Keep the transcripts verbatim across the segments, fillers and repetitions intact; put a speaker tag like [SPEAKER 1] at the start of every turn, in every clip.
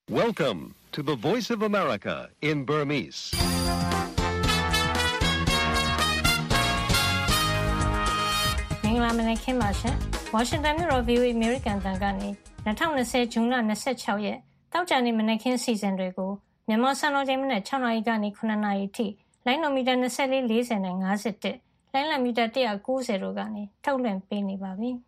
[SPEAKER 1] Welcome to the Voice of America in Burmese.
[SPEAKER 2] ။မင်္ဂလာမနက်ခင်းပါရှင်။ Washington မြို့တော် V O A American တန်ကနေ၂၀၂၀ဇွန်လ၂၆ရက်တောက်ကြနေ့မနက်ခင်းစီစဉ်တွေကိုမြန်မာစံတော်ချိန်မနက်၆နာရီကနေခုနှစ်နာရီထိလိုင်းနိုမီတာ၂၄ ၄၀နဲ့၅၁လိုင်းလံမီတာ၁၉၀တို့ကနေထုတ်လွှင့်ပေးနေပါပြီ။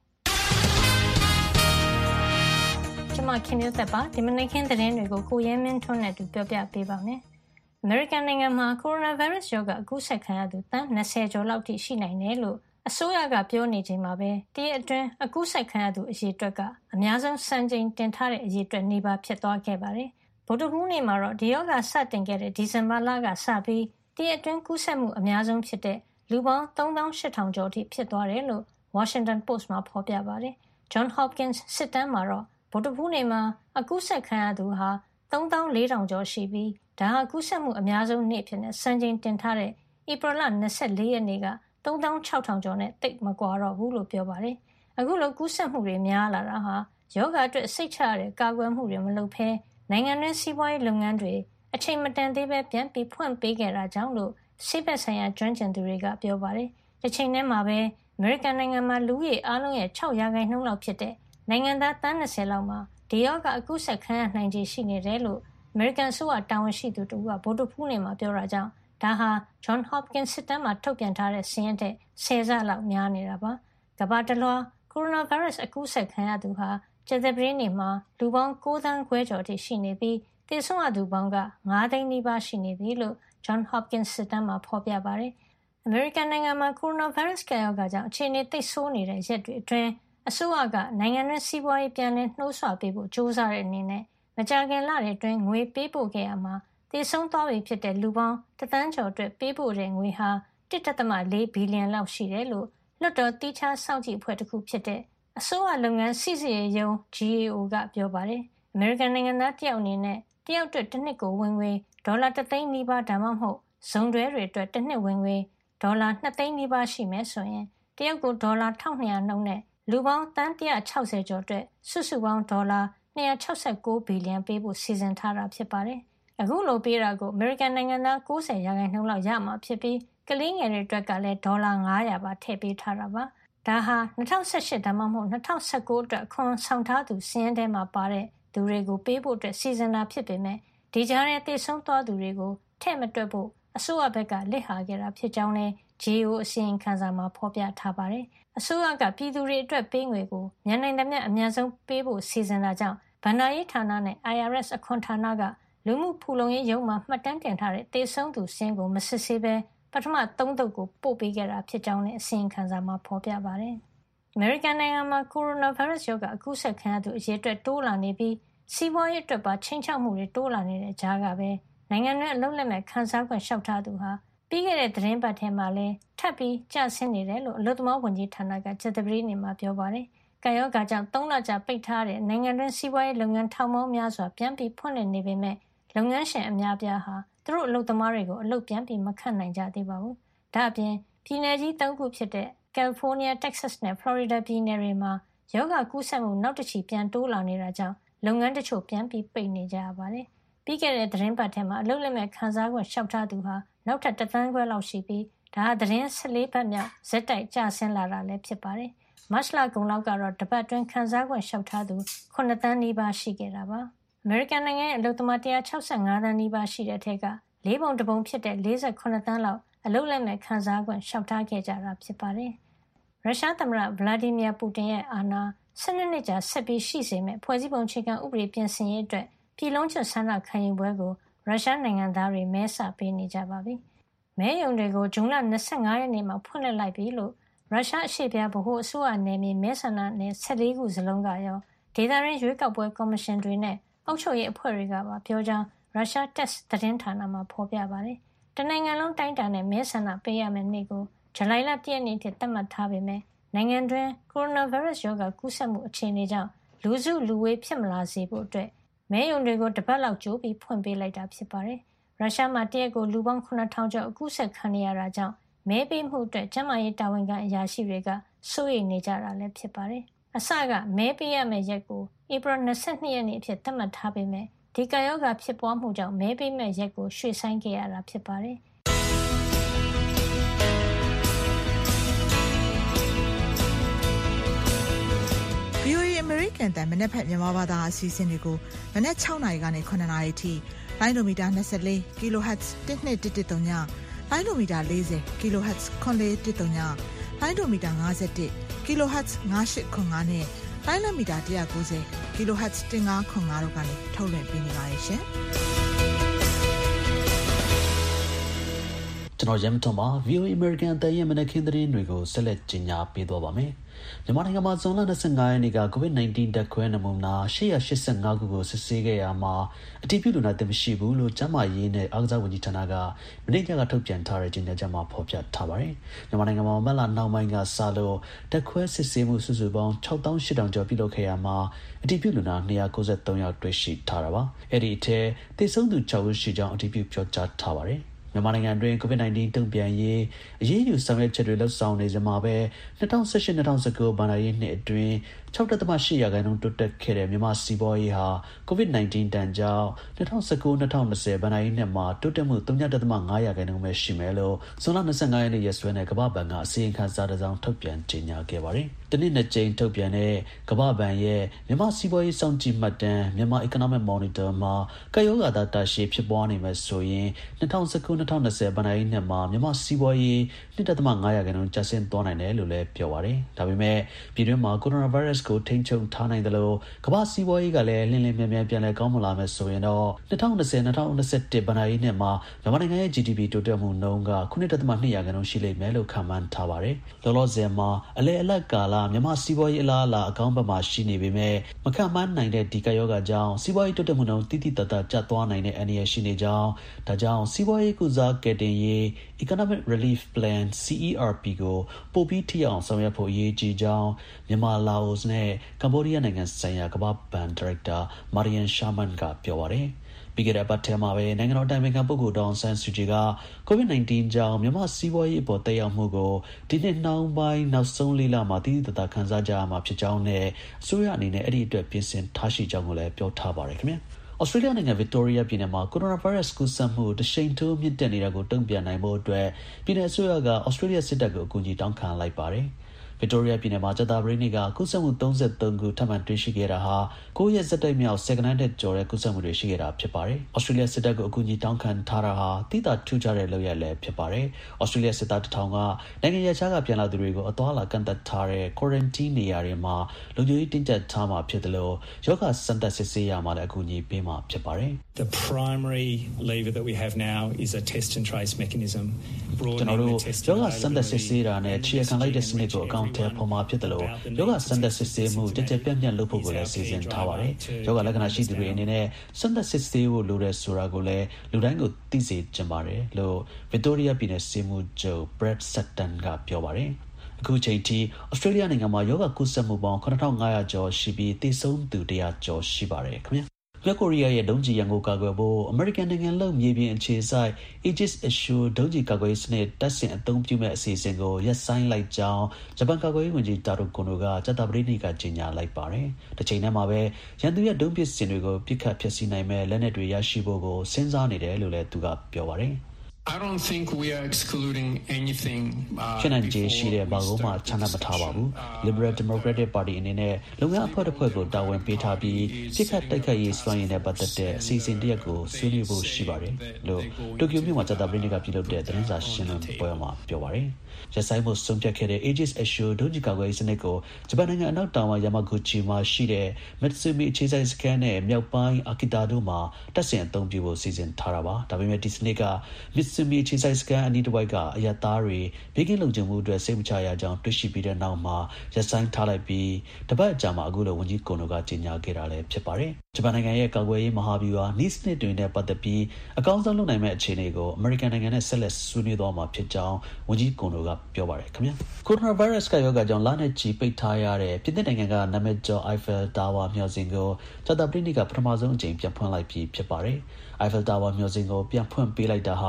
[SPEAKER 2] ကျွန်မခင်မျိုးသက်ပါဒီမနက်ခင်းသတင်းတွေကိုကိုရဲမင်းထွန်းနဲ့တူပြောပြပေးပါမယ်။ American နိုင်ငံမှာ coronavirus ရောဂါအကူးစက်ခံရသူတန်း၂၀ကျော်လောက်ထိရှိနိုင်တယ်လို့အစိုးရကပြောနေချိန်မှာပဲတရက်အတွင်းအကူးစက်ခံရသူအရေအတွက်ကအများဆုံးစံချိန်တင်ထားတဲ့အရေအတွက်နေပါဖြစ်သွားခဲ့ပါတယ်။ဗုဒ္ဓဟူးနေ့မှာတော့ဒီရောဂါစတင်ခဲ့တဲ့ဒီဇင်ဘာလကစပြီးတရက်အတွင်းကူးစက်မှုအများဆုံးဖြစ်တဲ့လူပေါင်းသုံးသောင်းရှစ်ထောင်ကျော်ထိဖြစ်သွားတယ်လို့ Washington Post မှာဖော်ပြပါတယ်။ John Hopkins စစ်တမ်းမှာတော့ဗုဒ္ဓဟူးနေ့မှာအကူးစက်ခံရသူဟာသုံးသောင်းလေးထောင်ကျော်ရှိပြီးဒါဟာကူးစက်မှုအများဆုံးနေ့ဖြစ်တဲ့စံချိန်တင်ထားတဲ့ဧပြီလ၂၄ရက်နေ့ကသုံးသောင်းခြောက်ထောင်ကျော်နဲ့တိတ်မကွာတော့ဘူးလို့ပြောပါတယ်။အခုလိုကူးစက်မှုတွေများလာတာဟာယောဂအတွက်စိတ်ချရတဲ့ကာကွယ်မှုတွေမလုပ်ဘဲနိုင်ငံတွင်းစီးပွားရေးလုပ်ငန်းတွေအချိန်မတန်သေးပဲပြန်ပြီးဖွင့်ပေးခဲ့တာကြောင့်လို့ဆေးဘက်ဆိုင်ရာကျွမ်းကျင်သူတွေကပြောပါတယ်။တစ်ချိန်တည်းမှာပဲအမေရိကန်နိုင်ငံမှာလူဦးရေအားလုံးရဲ့၆ရာခိုင်နှုန်းလောက်ဖြစ်တဲ့နိုင်ငံသားတန်း၂၀လောက်မှာဒီယောဂအကူးစက်ခံရနိုင်ခြေရှိနေတယ်လို့အမေရိကန်အစိုးရတာဝန်ရှိသူတို့ကဗုဒ္ဓဟူးနေ့မှာပြောတာကြောင့်ဒါဟာ John Hopkins စစ်တမ်းမှာထုတ်ပြန်ထားတဲ့စာရင်းတဲ့ဆယ်ဆလောက်များနေတာပါ။ကမ္ဘာတလွှားကိုရိုနာဗိုင်းရပ်စ်အကူးစက်ခံရသူဟာကြာသပတေးနေ့မှာလူပေါင်း၉သန်းခွဲကျော်ထိရှိနေပြီးသေဆုံးရသူပေါင်းက၅သိန်းနီးပါးရှိနေပြီလို့ John Hopkins စစ်တမ်းမှာဖော်ပြပါတယ်။အမေရိကန်နိုင်ငံမှာကိုရိုနာဗိုင်းရပ်စ်ကပ်ရောဂါကြောင့်အခြေအနေသိပ်ဆိုးနေတဲ့ရက်တွေအတွင်းအစိုးရကနိုင်ငံတွင်းစီးပွားရေးပြန်လည်နှိုးဆွပေးဖို့ကြိုးစားတဲ့အနေနဲ့မကြာခင်လတွေအတွင်းငွေပေးပို့ခဲ့ရမှာသေဆုံးသွားပြီဖြစ်တဲ့လူပေါင်းတသန်းကျော်အတွက်ပေးပို့တဲ့ငွေဟာတစ်ဒသမလေးဘီလီယံလောက်ရှိတယ်လို့လွှတ်တော်တီးခြားစောင့်ကြည့်အဖွဲ့တစ်ခုဖြစ်တဲ့အစိုးရလုပ်ငန်းစီစစ်ရေးရုံး G A O ကပြောပါတယ်။ အမေရိကန်နိုင်ငံသားတယောက်အနေနဲ့တယောက်အတွက်တစ်နှစ်ကိုဝင်ငွေဒေါ်လာတစ်သိန်းနီးပါးဒါမှမဟုတ်ဇုံတွဲတွေအတွက်တစ်နှစ်ဝင်ငွေဒေါ်လာနှစ်သိန်းနီးပါးရှိမယ်ဆိုရင်တယောက်ကိုဒေါ်လာတစ်ထောင်နှစ်ရာနှုန်းနဲ့လူပေါင်းတန်း၁၆၀ကျော်အတွက်စုစုပေါင်းဒေါ်လာ၂၆၉ဘီလီယံပေးဖို့စီစဉ်ထားတာဖြစ်ပါတယ်။အခုလိုပေးတာကိုအမေရိကန်နိုင်ငံသား၉၀ရာခိုင်နှုန်းလောက်ရမှာဖြစ်ပြီးကလေးငယ်တွေအတွက်ကလည်းဒေါ်လာ၅ရာပါထည့်ပေးထားတာပါ။ဒါဟာ၂၀၁၈ဒါမှမဟုတ်၂၀၁၉အတွက်အခွန်ဆောင်ထားသူစီးရင်ထဲမှာပါတဲ့သူတွေကိုပေးဖို့အတွက်စီစဉ်တာဖြစ်ပေမဲ့ဒီကြားထဲသေဆုံးသွားသူတွေကိုထည့်မတွက်ဖို့အစိုးရဘက်ကလစ်ဟာခဲ့တာဖြစ်ကြောင်းလည်း G A O အစီရင်ခံစာမှာဖော်ပြထားပါတယ်။အစိုးရကပြည်သူတွေအတွက်ပေးငွေကိုမြန်နိုင်သမျှအများဆုံးပေးဖို့စီစဉ်တာကြောင့်ဘဏ္ဍာရေးဌာနနဲ့ I R S အခွန်ဌာနကလူမှုဖူလုံရေးရုံးမှာမှတ်တမ်းတင်ထားတဲ့သေဆုံးသူစာရင်းကိုမစစ်ဆေးဘဲပထမသုံးသုတ်ကိုပို့ပေးခဲ့တာဖြစ်ကြောင်းလည်းအစီရင်ခံစာမှာဖော်ပြပါတယ်။အမေရိကန်နိုင်ငံမှာကိုရိုနာဗိုင်းရပ်စ်ရောဂါအကူးစက်ခံရသူအရေအတွက်တိုးလာနေပြီးစီးပွားရေးအတွက်ပါချိန်ချောက်မှုတွေတိုးလာနေတဲ့ကြားကပဲနိုင်ငံတွင်းအလုပ်လက်မဲ့ခန်းစားခွင့်လျှောက်ထားသူဟာပြီးခဲ့တဲ့သတင်းပတ်ထဲမှာလည်းထပ်ပြီးကျဆင်းနေတယ်လို့အလုပ်သမားဝန်ကြီးဌာနကကြာသပတေးနေ့မှာပြောပါတယ်။ကပ်ရောဂါကြောင့်သုံးလကြာပိတ်ထားတဲ့နိုင်ငံတွင်းစီးပွားရေးလုပ်ငန်းထောင်ပေါင်းများစွာပြန်ပြီးဖွင့်လှစ်နေပေမဲ့လုပ်ငန်းရှင်အများပြားဟာသူတို့အလုပ်သမားတွေကိုအလုပ်ပြန်ပြီးမခန့်နိုင်ကြသေးပါဘူး။ဒါ့အပြင်ပြည်နယ်ကြီးသုံးခုဖြစ်တဲ့ကယ်လီဖိုးနီးယား၊တက်ဆက်စ်နဲ့ဖလော်ရီဒါပြည်နယ်တွေမှာရောဂါကူးစက်မှုနောက်တစ်ချီပြန်တိုးလာနေတာကြောင့်လုပ်ငန်းတချို့ပြန်ပြီးပိတ်နေကြရပါတယ်။ပြီးခဲ့တဲ့သတင်းပတ်ထဲမှာအလုပ်လက်မဲ့ခန်းစားခွင့်လျှောက်ထားသူဟာနောက်ထပ်တစ်သန်းခွဲလောက်ရှိပြီးဒါဟာသတင်း၁၄ပတ်မြောက်ဇက်တိုက်ကျဆင်းလာတာလည်းဖြစ်ပါတယ်။မတ်လကုန်လောက်ကတော့တပတ်တွင်းခန်းစားခွင့်လျှောက်ထားသူခုနှစ်သန်းနီးပါးရှိခဲ့တာပါ။အမေရိကန်နိုင်ငံရဲ့အလုပ်သမား၁၆၅သန်းနီးပါးရှိတဲ့အထက်ကလေးပုံတစ်ပုံဖြစ်တဲ့၄၈သန်းလောက်အလုပ်လက်မဲ့ခန်းစားခွင့်လျှောက်ထားခဲ့ကြတာဖြစ်ပါတယ်။ရုရှားသမ္မတဗလာဒီမီယာပူတင်ရဲ့အာဏာ၁၂နှစ်ကြာဆက်ပြီးရှိစေမယ့်ဖွဲ့စည်းပုံအခြေခံဥပဒေပြင်ဆင်ရေးအတွက်ပြည်လုံးကျွတ်ဆန္ဒခံယူပွဲကိုရုရှားနိုင်ငံသားတွေမဲဆပေးနေကြပါပြီ။မဲရုံတွေကိုဇွန်လ၂၅ရက်နေ့မှာဖွင့်လှစ်လိုက်ပြီလို့ရုရှားအရှေ့ပြားဗဟိုအစိုးရနယ်မြေမဲဆန္ဒနယ်၁၄ခုစလုံးကရောဒေသရင်းရွေးကောက်ပွဲကော်မရှင်တွေနဲ့အုပ်ချုပ်ရေးအဖွဲ့တွေကပါပြောကြောင်းရုရှားတက်စ်သတင်းဌာနမှာဖော်ပြပါတယ်။တနိုင်ငံလုံးတိုင်းတာနဲ့မဲဆန္ဒပေးရမယ့်နေ့ကိုဇူလိုင်လ၁ရက်နေ့ထိသတ်မှတ်ထားပေမဲ့နိုင်ငံတွင်းကိုရိုနာဗိုင်းရပ်စ်ရောဂါကူးစက်မှုအခြေအနေကြောင့်လူစုလူဝေးဖြစ်မလာစေဖို့အတွက်မဲရုံတွေကိုတပတ်လောက်ကြိုပြီးဖွင့်ပေးလိုက်တာဖြစ်ပါတယ်။ရုရှားမှာတရက်ကိုလူပေါင်းခုနှစ်ထောင်ကျော်အကူးစက်ခံနေရတာကြောင့်မဲပေးမှုအတွက်ကျန်းမာရေးတာဝန်ခံအရာရှိတွေကစိုးရိမ်နေကြတာလည်းဖြစ်ပါတယ်။အစကမဲပေးရမယ့်ရက်ကိုဧပြီ၂၂ရက်နေ့အဖြစ်သတ်မှတ်ထားပေမဲ့ဒီကာယောဂါဖြစ်ပွားမှုကြောင့်မဲပေးမဲ့ရက်ကိုရွှေ့ဆိုင်းခဲ့ရတာဖြစ်ပါတယ်။
[SPEAKER 3] ဗွီအိုအေ American တန်မနက်ဖြန်မြန်မာဘာသာအစီအစဉ်တွေကိုမနက်၆နာရီကနေ၇နာရီထိလိုင်းဒိုမီတာ၂၄ kilohertz တစ်နှစ်တစ်တစ်သုံးညလိုင်းဒိုမီတာ၄၀ kilohertz ခွန်လေးတစ်သုံးညလိုင်းဒိုမီတာ၅၁ kilohertz ၅၈ခွန်၅နဲ့လိုင်းလမီတာ၁၉၀ kilohertz ၁၅ခွန်၅တို့ကနေထုတ်လွှင့်ပေးနေပါတယ်ရှင်
[SPEAKER 4] ကျွန်တော်ရမ်ထွန်ပါ ဗွီအိုအေ American အသံရဲ့မနက်ခင်းသတင်းတွေကိုဆက်လက်ကြီးညာပေးသွားပါမယ်။မြန်မာနိုင်ငံမှာဇွန်လ၂၅ရက်နေ့က ကိုဗစ်၁၉ ဓာတ်ခွဲနမူနာ၈၈၅ခုကိုစစ်ဆေးခဲ့ရမှာအတည်ပြုလူနာသစ်မရှိဘူးလို့ကျန်းမာရေးနဲ့အားကစားဝန်ကြီးဌာနကမနေ့ကထုတ်ပြန်ထားတဲ့ကြေညာချက်မှာဖော်ပြထားပါတယ်။မြန်မာနိုင်ငံမှာမတ်လနောက်ပိုင်းကစလို့ဓာတ်ခွဲစစ်ဆေးမှုစုစုပေါင်း၆သောင်း၈ထောင်ကျော်ပြုလုပ်ခဲ့ရမှာအတည်ပြုလူနာ၂၉၃ယောက်တွေ့ရှိထားတာပါ။အဲ့ဒီအထက်သေဆုံးသူ၆ဦးရှိကြောင်းအတည်ပြုပြောကြားထားပါတယ်။မြန်မာနိုင်ငံတွင် ကိုဗစ်၁၉ တုံ့ပြန်ရေးအရေးယူဆောင်ရွက်ချက်တွေလှုပ်ဆောင်နေစမှာပဲ၂၀၁၈-၂၀၁၉ ဘဏ္ဍာရေးနှစ်အတွင်း၆.၈ရာခိုင်နှုန်းတိုးတက်ခဲ့တဲ့မြန်မာစီးပွားရေးဟာကိုဗစ်၁၉တန်ကြောင့်၂၀၁၉-၂၀၂၀ ဘဏ္ဍာရေးနှစ်မှာတိုးတက်မှုဝ.၅ရာခိုင်နှုန်းပဲရှိမယ်လို့ဇွန်လ၂၅ရက်နေ့ရက်စွဲနဲ့ကမ္ဘာ့ဘဏ်ကအစီရင်ခံစာတစ်စောင်ထုတ်ပြန်ကြေညာခဲ့ပါတယ်။တနည်းနှစ်ကြိမ်ထုတ်ပြန်တဲ့ကမ္ဘာ့ဘဏ်ရဲ့မြန်မာစီးပွားရေးစောင့်ကြည့်မှတ်တမ်းမြန်မာ Economic Monitor မှာကပ်ရောဂါသားတာရှည်ဖြစ်ပွားနေမယ်ဆိုရင်၂၀၁၉-၂၀၂၀ ဘဏ္ဍာရေးနှစ်မှာမြန်မာစီးပွားရေး၂.၅ရာခိုင်နှုန်းကျဆင်းသွားနိုင်တယ်လို့လည်းပြောပါတယ်။ဒါပေမဲ့ပြည်တွင်းမှာကိုရိုနာဗိုင်းရပ်စ်ကိုထိန်းချုပ်ထားနိုင်တယ်လို့ကမ္ဘာစီးပွားရေးကလည်းလင်းလင်းမြန်မြန်ပြန်လည်ကောင်းမွန်လာမယ်ဆိုရင်တော့၂၀၂၀-၂၀၂၁ ဘဏ္ဍာရေးနှစ်မှာမြန်မာနိုင်ငံရဲ့ ဂျီ ဒီ ပီ တိုးတက်မှုနှုန်းက၇.၂ရာခိုင်နှုန်းရှိလိမ့်မယ်လို့ခန့်မှန်းထားပါတယ်။လောလောဆယ်မှာအလဲအလတ်ကာလမြန်မာစီးပွားရေးအလားအလာအကောင်းဘက်မှာရှိနေပေမဲ့မခန့်မှန်းနိုင်တဲ့ဒီကပ်ရောဂါကြောင့်စီးပွားရေးတိုးတက်မှုနှုန်းတိတိတတ်တတ်ကျသွားနိုင်တဲ့အန္တရာယ်ရှိနေကြောင်းဒါကြောင့်စီးပွားရေးကုစားကယ်တင်ရေး Economic Relief Plan စီ အီ အာ် ပီ ကိုပိုပြီးထိအောင်ဆောင်ရွက်ဖို့အရေးကြီးကြောင်းမြန်မာလာအိုနဲ့ကမ္ဘောဒီးယားနိုင်ငံဆိုင်ရာကမ္ဘာ့ဘဏ်ဒါရိုက်တာမာရီယန်ရှာမန်ကပြောပါတယ်။ပြီးခဲ့တဲ့အပတ်ထဲမှာပဲနိုင်ငံတော်တိုင်ပင်ခံပုဂ္ဂိုလ်ဒေါ်အောင်ဆန်းစုကြည်ကကိုဗစ်၁၉ကြောင့်မြန်မာစီးပွားရေးအပေါ်သက်ရောက်မှုကိုဒီနှစ်နှောင်းပိုင်းနောက်ဆုံးလေးလမှာတည်တည်တသာခံစားကြရမှာဖြစ်ကြောင်းနဲ့အစိုးရအနေနဲ့အဲ့ဒီအတွက်ပြင်ဆင်ထားရှိကြောင်းကိုလည်းပြောထားပါတယ်ခင်ဗျာ။ဩစတြေးလျနိုင်ငံဗစ်တိုးရီးယားပြည်နယ်မှာကိုရိုနာဗိုင်းရပ်စ်ကူးစက်မှုတရှိန်ထိုးမြင့်တက်နေတာကိုတုံ့ပြန်နိုင်ဖို့အတွက်ပြည်နယ်အစိုးရကဩစတြေးလျစစ်တပ်ကိုအကူအညီတောင်းခံလိုက်ပါတယ်။ဗစ်တိုးရီးယားပြည်နယ်မှာကြာသပတေးနေ့ကကူးစက်မှု၃၃ခုထပ်မံတွေ့ရှိခဲ့တာဟာ၉ရက်ဆက်တိုက်မြောက်ဆယ်ကနန်းတက်ကျော်တဲ့ကူးစက်မှုတွေရှိခဲ့တာဖြစ်ပါတယ်။ဩစတြေးလျစစ်တပ်ကိုအကူအညီတောင်းခံထားတာဟာတိကျထူးခြားတဲ့လုပ်ရပ်လည်းဖြစ်ပါတယ်။ဩစတြေးလျစစ်သားတစ်ထောင်ကနိုင်ငံရပ်ခြားကပြန်လာသူတွေကိုအသွားအလာကန့်သတ်ထားတဲ့ quarantine နေရာတွေမှာလုံခြုံရေးတင်းကျပ်ထားမှာဖြစ်တယ်လို့ရောဂါစမ်းသပ်စစ်ဆေးရမှာလည်းအကူအညီပေးမှာဖြစ်ပါတယ်။
[SPEAKER 5] The primary lever that we have now is a test and trace mechanism.
[SPEAKER 4] ကျွန်တော်တို့ယောဂစမ်းသပ်စစ်ဆေးတာနဲ့ခြေခံလိုက်တဲ့စနစ်ကိုအကောင့်ထဲပေါ်မှာဖြစ်တယ်လို့ယောဂစမ်းသပ်စစ်ဆေးမှုကြကြပြန့်ပြန့်လုပ်ဖို့ကိုလည်းစီစဉ်ထားပါတယ်။ယောဂလက္ခဏာရှိသူတွေအနေနဲ့စမ်းသပ်စစ်ဆေးဖို့လိုတဲ့ဆိုတာကိုလည်းလူတိုင်းကိုသိစေချင်ပါတယ်လို့ဗစ်တိုးရီးယားပြည်နယ်စေမှုချုပ် Brad Sutton ကပြောပါတယ်။အခုချိန်ထိဩစတြေးလျနိုင်ငံမှာယောဂကူးစက်မှုပေါင်း၇ထောင်၅ရာကျော်ရှိပြီးသေဆုံးသူ၁၀၀ကျော်ရှိပါတယ်ခင်ဗျာ။မြောက်ကိုရီးယားရဲ့ဒုံးကျည်ရန်ကိုကာကွယ်ဖို့အမေရိကန်နိုင်ငံလုံးမြေပြင်အခြေစိုက် Aegis Ashore ဒုံးကျည်ကာကွယ်ရေးစနစ်တပ်ဆင်အသုံးပြုမဲ့အစီအစဉ်ကိုရပ်ဆိုင်းလိုက်ကြောင်းဂျပန်ကာကွယ်ရေးဝန်ကြီးတာရိုကိုနိုကကြာသပတေးနေ့ကကြေညာလိုက်ပါတယ်။တစ်ချိန်တည်းမှာပဲရန်သူရဲ့ဒုံးပစ်စင်တွေကိုပစ်ခတ်ဖျက်ဆီးနိုင်မဲ့လက်နက်တွေရရှိဖို့ကိုစဉ်းစားနေတယ်လို့လည်းသူကပြောပါတယ်။
[SPEAKER 5] I don't think we are excluding anything.
[SPEAKER 4] ဖြစ်နိုင်ခြေရှိတဲ့ဘာကိုမှချန်မထားပါဘူး။ Liberal Democratic Party အနေနဲ့လုပ်ငန်းအဖွဲ့တစ်ဖွဲ့ကိုတာဝန်ပေးထားပြီးပြစ်ခတ်တိုက်ခိုက်ရေးစွမ်းရည်နဲ့ပတ်သက်တဲ့အစီအစဉ်တရက်ကိုဆွေးနွေးဖို့ရှိပါတယ်လို့တိုကျိုမြို့မှာကြာသပတေးနေ့ကပြုလုပ်တဲ့သတင်းစာရှင်းလင်းပွဲမှာပြောပါတယ်။ရက်ဆိုင်မှုဆုံးဖြတ်ခဲ့တဲ့ Aegis Ashore ဒုံးကျည်ကာကွယ်ရေးစနစ်ကိုဂျပန်နိုင်ငံအနောက်တောင်ပိုင်းယာမာဂူချီမှာရှိတဲ့ Mitsumi အခြေစိုက်စခန်းနဲ့မြောက်ပိုင်းအာကီတာတို့မှာတပ်ဆင်အသုံးပြုဖို့စီစဉ်ထားတာပါ။ဒါပေမဲ့ဒီစနစ်က Mitsumi အခြေစိုက်စခန်းအနီးတစ်ဝိုက်ကအရပ်သားတွေဘေးကင်းလုံခြုံမှုအတွက်စိတ်မချရကြောင်းတွေ့ရှိပြီးတဲ့နောက်မှာရက်ဆိုင်ထားလိုက်ပြီးတပတ်အကြာမှာအခုလိုဝန်ကြီးကိုနိုကကြေညာခဲ့တာလည်းဖြစ်ပါတယ်။ဂျပန်နိုင်ငံရဲ့ကာကွယ်ရေးမဟာဗျူဟာနီးစနစ်တွေနဲ့ပတ်သက်ပြီးအကောင်းဆုံးလုပ်နိုင်မဲ့အခြေအနေကိုအမေရိကန်နိုင်ငံနဲ့ဆက်လက်ဆွေးနွေးသွားမှာဖြစ်ကြောင်းဝန်ကြီးကိုနိုကပြောပါတယ်ခင်ဗျာ။ကိုရိုနာဗိုင်းရပ်စ်ကရောဂါကြောင့်လနဲ့ချီပိတ်ထားရတဲ့ပြင်သစ်နိုင်ငံကနာမည်ကျော် Eiffel Tower မျှော်စင်ကိုကြာသပတေးနေ့ကပထမဆုံးအကြိမ်ပြန်ဖွင့်လိုက်ပြီးဖြစ်ပါတယ်။ Eiffel Tower မျှော်စင်ကိုပြန်ဖွင့်ပေးလိုက်တာဟာ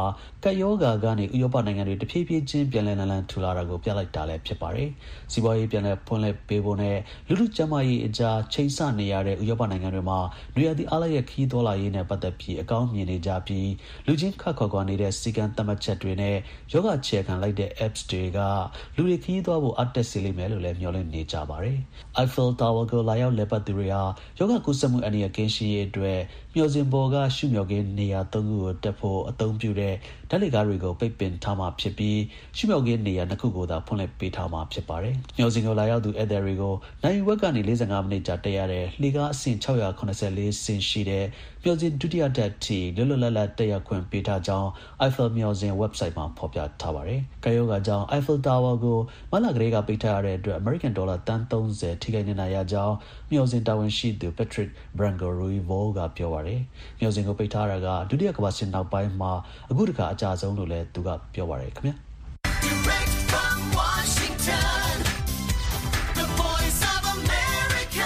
[SPEAKER 4] ကပ်ရောဂါကနေဥရောပနိုင်ငံတွေတဖြည်းဖြည်းချင်းပြန်လည်လန်လန်ထူလာတာကိုပြလိုက်တာလည်းဖြစ်ပါတယ်။စီးပွားရေးပြန်လည်ဖွင့်လှစ်ပေးဖို့နဲ့လူထုကျန်းမာရေးအကြားချိန်ဆနေရတဲ့ဥရောပနိုင်ငံတွေမှာနွေရာသီအားလပ်ရက်ခီးသွားလာရေးနဲ့ပတ်သက်ပြီးအကောင်းမြင်နေကြပြီးလူချင်းခတ်ခေါ်ခွာနေတဲ့စီကံသတ်မှတ်ချက်တွေနဲ့ယောဂချေခံလိုက်တဲ့ apps တွေကလူတွေခီးသွားဖို့အတက်စေလိမ့်မယ်လို့လည်းမျှော်လင့်နေကြပါတယ်။ Eiffel Tower ကိုလာရောက်လည်ပတ်သူတွေဟာယောဂကူးစက်မှုအန္တရာယ်ကင်းရှင်းရေးအတွက်မျှော်စင်ပေါ်ကရှုမျှော်ခင်းနေရာသုံးခုကိုတက်ဖို့အသုံးပြုတဲ့ဓာတ်လေကားတွေကိုပိတ်ပင်ထားမှာဖြစ်ပြီးရှုမျှော်ခင်းနေရာနှစ်ခုကိုသာဖွင့်လှစ်ပေးထားမှာဖြစ်ပါတယ်။မျှော်စင်ကိုလာရောက်သူဧည့်သည်တွေကိုနိုင်ဝက်ကနေ၄၅မိနစ်ကြာတက်ရတဲ့လှေကားအဆင့်၆၇၄ဆင့်ရှိတဲ့မျှော်စင်ဒုတိယတက်အထိလွတ်လွတ်လပ်လပ်တက်ရောက်ခွင့်ပေးထားကြောင်း Eiffel မျှော်စင် website မှာဖော်ပြထားပါတယ်။ကရောဂါကြောင့် Eiffel Tower ကိုမလကလေးကပိတ်ထားရတဲ့အတွက် American Dollar တန်းသုံးဆယ်ထိခိုက်နေတာရကြောင်းမျှော်စင်တာဝန်ရှိသူ Patrick Branco-Ruivo ကပြောပါတယ်။မျှော်စင်ကိုပိတ်ထားတာကဒုတိယကမ္ဘာစစ်နောက်ပိုင်းမှာအခုတခါအကြဆုံးလို့လည်းသူကပြောပါတယ်ခင်ဗျာ။ Direct from Washington, the voice of America,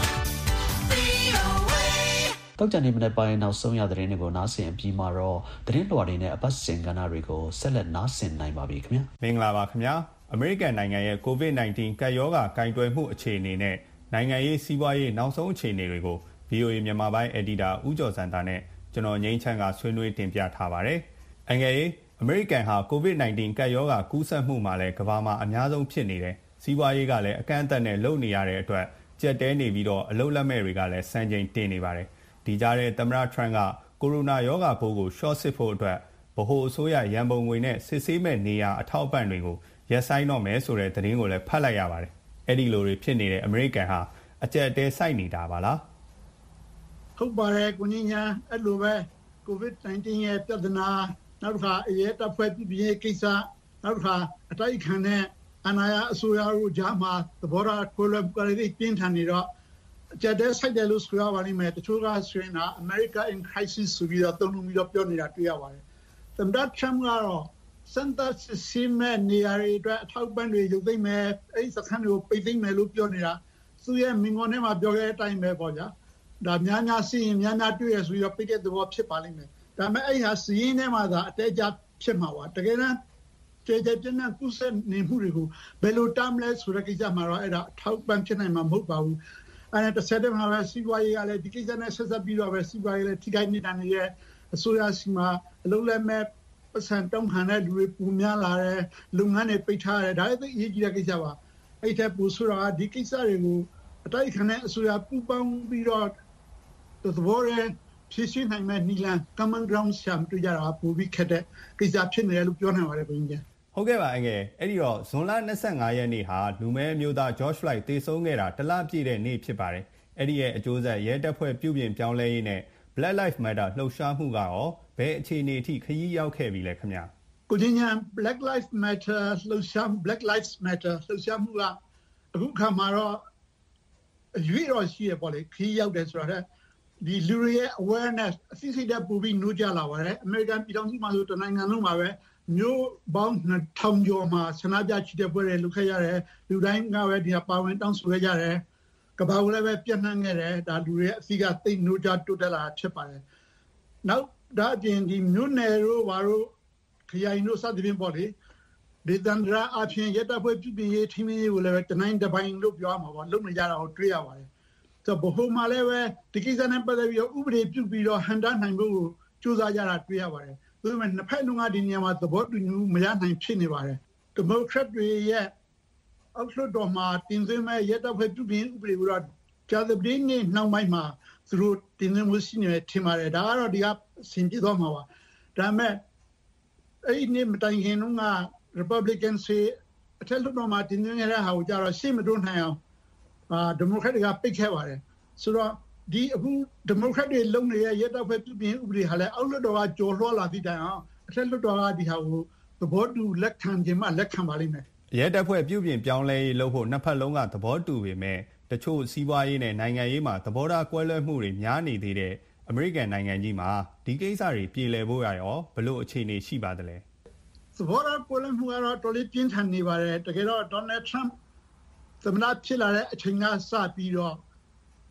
[SPEAKER 4] တောက်ကြနေမနေ့ပိုင်းနောက်ဆုံးရသတင်းတွေကိုနားဆင်ပြီးမှတော့သတင်းလွှာတွေနဲ့အပတ်စဉ်ကဏ္ဍတွေကိုဆက်လက်နားဆင်နိုင်ပါပြီခင်ဗျာ
[SPEAKER 6] မင်္ဂလာပါခင်ဗျာအမေရိကန်နိုင်ငံရဲ့ ကိုဗစ် ၁၉ ကပ်ရောဂါကင်တွယ်မှုအခြေအနေနဲ့နိုင်ငံရေးစီးပွားရေးနောက်ဆုံးအခြေအနေတွေကို ဗွီအိုအေ မြန်မာပိုင်းအယ်ဒီတာဦးကျော်စံတာနဲ့ကျွန်တော်ငိမ့်ချမ်းကဆွေးနွေးတင်ပြထားပါတယ်အငယ်ရေးအမေရိကန်ဟာ ကိုဗစ် ၁၉ ကပ်ရောဂါကူးစက်မှုမှာလည်းကမ္ဘာမှာအများဆုံးဖြစ်နေတယ်စီးပွားရေးကလည်းအကန့်အသတ်နဲ့လုပ်နေရတဲ့အတွက်ကြက်တဲနေပြီးတော့အလုပ်လက်မဲ့တွေကလည်းစံချိန်တင်နေပါတယ်ဒီကြားတဲ့သမ္မတထရန့်ကကိုရိုနာရောဂါပိုးကိုရှော့စစ်ဖို့အတွက်ဗဟိုအစိုးရရန်ပုံငွေနဲ့စစ်ဆေးမဲ့နေရာအထောက်အပံ့တွေကိုရပ်ဆိုင်းတော့မယ်ဆိုတဲ့သတင်းကိုလည်းဖတ်လိုက်ရပါတယ်အဲ့ဒီလိုတွေဖြစ်နေတဲ့အမေရိကန်ဟာအကြက်တဲစိုက်နေတာပါလား
[SPEAKER 7] ဟုတ်ပါတယ်ကိုကြီးညာအဲ့လိုပဲကိုဗစ် ၁၉ ရဲ့ပြဿနာနောက်တစ်ခါအရေးတပ်ဖွဲ့ပြည်ပြည်ကိစ္စနောက်တစ်ခါအတိုက်ခံတဲ့အနာရအစိုးရတို့ကြားမှာသဘောထားကွဲလွဲကွဲလေးပြင်းထန်နေတော့အကြက်တဲစိုက်တယ်လို့ဆိုရပါလိမ့်မယ်တချို့ကဆိုရင် America in crisis ဆိုပြီးတော့သုံးလုံးပြီးတော့ပြောနေတာတွေ့ရပါတယ်သမ္မတထရမ့်ကတော့စန်တာစီမဲနေရာတွေအတွက်အထောက်ပံ့တွေရုပ်သိမ်းမယ်အဲ့ဒီစခန်းတွေကိုပိတ်သိမ်းမယ်လို့ပြောနေတာသူရဲ့မင်္ဂလာနဲ့မှာပြောခဲ့တဲ့အတိုင်းပဲပေါ့ဗျာဒါများများစီရင်များများတွေ့ရဆိုပြီးတော့ပိတ်တဲ့သဘောဖြစ်ပါလိမ့်မယ်ဒါပေမဲ့အဲ့ဟာစီရင်ထဲမှာသာအတဲကြဖြစ်မှာပါတကယ်တမ်းကျေကျေပြင်းပြင်းကုသနေမှုတွေကိုဘယ်လိုတမ်းလဲဆိုတဲ့ကိစ္စမှာတော့အဲ့ဒါအထောက်ပံ့ဖြစ်နိုင်မှာမဟုတ်ပါဘူးအဲ့ဒါတစ်ဆက်တည်းမှာပဲစီးပွားရေးကလည်းဒီကိစ္စနဲ့ဆက်ဆက်ပြီးတော့ပဲစီးပွားရေးလည်းထိခိုက်နေတာနေရဲ့အစိုးရစီမှာအလုံးလက်မဲ့ပတ်စံတောင်းခံတဲ့လူတွေပူများလာတယ်လုပ်ငန်းတွေပိတ်ထားတယ်ဒါလည်းသိအရေးကြီးတဲ့ကိစ္စပါအဲ့ထက်ပူဆိုတော့ဒီကိစ္စတွေကိုအတိုက်ခံတဲ့အစိုးရပူပေါင်းပြီးတော့သဘောရဖြည့်ရှင်းနိုင်မဲ့နီလန် common ground ရှာမတွေ့ကြတာပူပြီးခက်တဲ့ကိစ္စဖြစ်နေတယ်လို့ပြောနိုင်ပါတယ်ဘုရင်
[SPEAKER 6] ဟုတ်ကဲ့ပါအငယ်အဲ့ဒီတော့ဇွန်လ၂၅ရက်နေ့ဟာလူမဲမျိုးသား George Floyd သေဆုံးခဲ့တာတလပြည့်တဲ့နေ့ဖြစ်ပါတယ်အဲ့ဒီရဲ့အကျိုးဆက်ရဲတပ်ဖွဲ့ပြုပြင်ပြောင်းလဲရေးနဲ့ Black Lives Matter လှုပ်ရှားမှုကရောဘယ်အခြေအနေအထိခရီးရောက်ခဲ့ပြီလဲခင်ဗျာ
[SPEAKER 7] ကိုကြီးညာ Black Lives Matter လှုပ်ရှား Black Lives Matter လှုပ်ရှားမှုကအခုခါမှာတော့အရွေးတော့ရှိရပေါ့လေခရီးရောက်တယ်ဆိုတော့ဒီလူတွေရဲ့ awareness အသိစိတ်ဓာတ်ပူပြီးနှိုးကြလာပါတယ် American ပြည်ထောင်စုမှာဆိုတနိုင်ငံလုံးမှာပဲမျိုးပေါင်းနှစ်ထောင်ကျော်မှာဆန္ဒပြချီတက်ပွဲတွေလုပ်ခဲ့ရတယ်လူတိုင်းကပဲဒီပါဝင်တောင်းဆိုခဲ့ကြတယ်ကဘာကိုလည်းပဲပြန့်နှံ့ခဲ့တယ်ဒါလူတွေရဲ့အသိကသိနှိုးကြတိုးတက်လာဖြစ်ပါတယ်နောက်ဒါအပြင်ဒီမျိုးနယ်တို့ဘာလို့ခရိုင်တို့စသဖြင့်ပေါ့လေဒေသန္တရအဖြစ်ရတပ်ဖွဲ့ပြည်ပြည်ရေးထိမင်းရေးကိုလည်းပဲတနိုင်တစ်ပိုင်းလို့ပြောမှာပေါ့လုပ်နေကြတာကိုတွေ့ရပါတယ်ဆိုတော့ဘိုမှာလည်းပဲဒီကိစ္စနဲ့ပတ်သက်ပြီးတော့ဥပဒေပြုပြီးတော့ဟန်တာနိုင်ဖို့ကြိုးစားကြတာတွေ့ရပါတယ်ဒါပေမဲ့နှစ်ဖက်လုံးကဒီနေရာမှာသဘောတူညီမှုမရနိုင်ဖြစ်နေပါတယ်ဒီမိုကရက်တွေရဲ့အောက်လွှတ်တော်မှာတင်သွင်းမဲ့ရတပ်ဖွဲ့ပြုပြင်ဥပဒေကိုတော့ကြာသပတေးနေ့နောက်ပိုင်းမှာသူတို့တင်သွင်းမှုရှိနေတယ်ထင်ပါတယ်ဒါကတော့ဒီကဆင်ပြေသွားမှာပါဒါပေမဲ့အဲ့ဒီနေ့မတိုင်ခင်တုန်းက Republican တွေအထက်လွှတ်တော်မှာတင်သွင်းခဲ့တဲ့ဟာကိုကြတော့ရှေ့မတိုးနိုင်အောင်အာဒီမိုကရက်တွေကပိတ်ခဲ့ပါတယ်ဆိုတော့ဒီအခုဒီမိုကရက်တွေလုံနေတဲ့ရတပ်ဖွဲ့ပြည်ပြင်ဥပဒေဟာလည်းအောက်လွှတ်တော်ကကြော်လွှားလာသည့်တိုင်အောင်အထက်လွှတ်တော်ကဒီဟာကိုသဘောတူလက်ခံခြင်းမှလက်ခံပါလိမ့်မယ်
[SPEAKER 6] ရတပ်ဖွဲ့ပြုပြင်ပြောင်းလဲရေးလုပ်ဖို့နှစ်ဖက်လုံးကသဘောတူပေမဲ့တချို့စီးပွားရေးနဲ့နိုင်ငံရေးမှာသဘောထားကွဲလွဲမှုတွေများနေသေးတဲ့အမေရိကန်နိုင်ငံကြီးမှာဒီကိစ္စတွေပြေလည်ဖို့ရရောဘလို့အခြေအနေရှိပါသလဲ
[SPEAKER 7] သဘောထားကွဲလွဲမှုကတော့တော်လေးပြင်းထန်နေပါတယ်တကယ်တော့ Donald Trump သမ္မတဖြစ်လာတဲ့အချိန်ကစပြီးတော့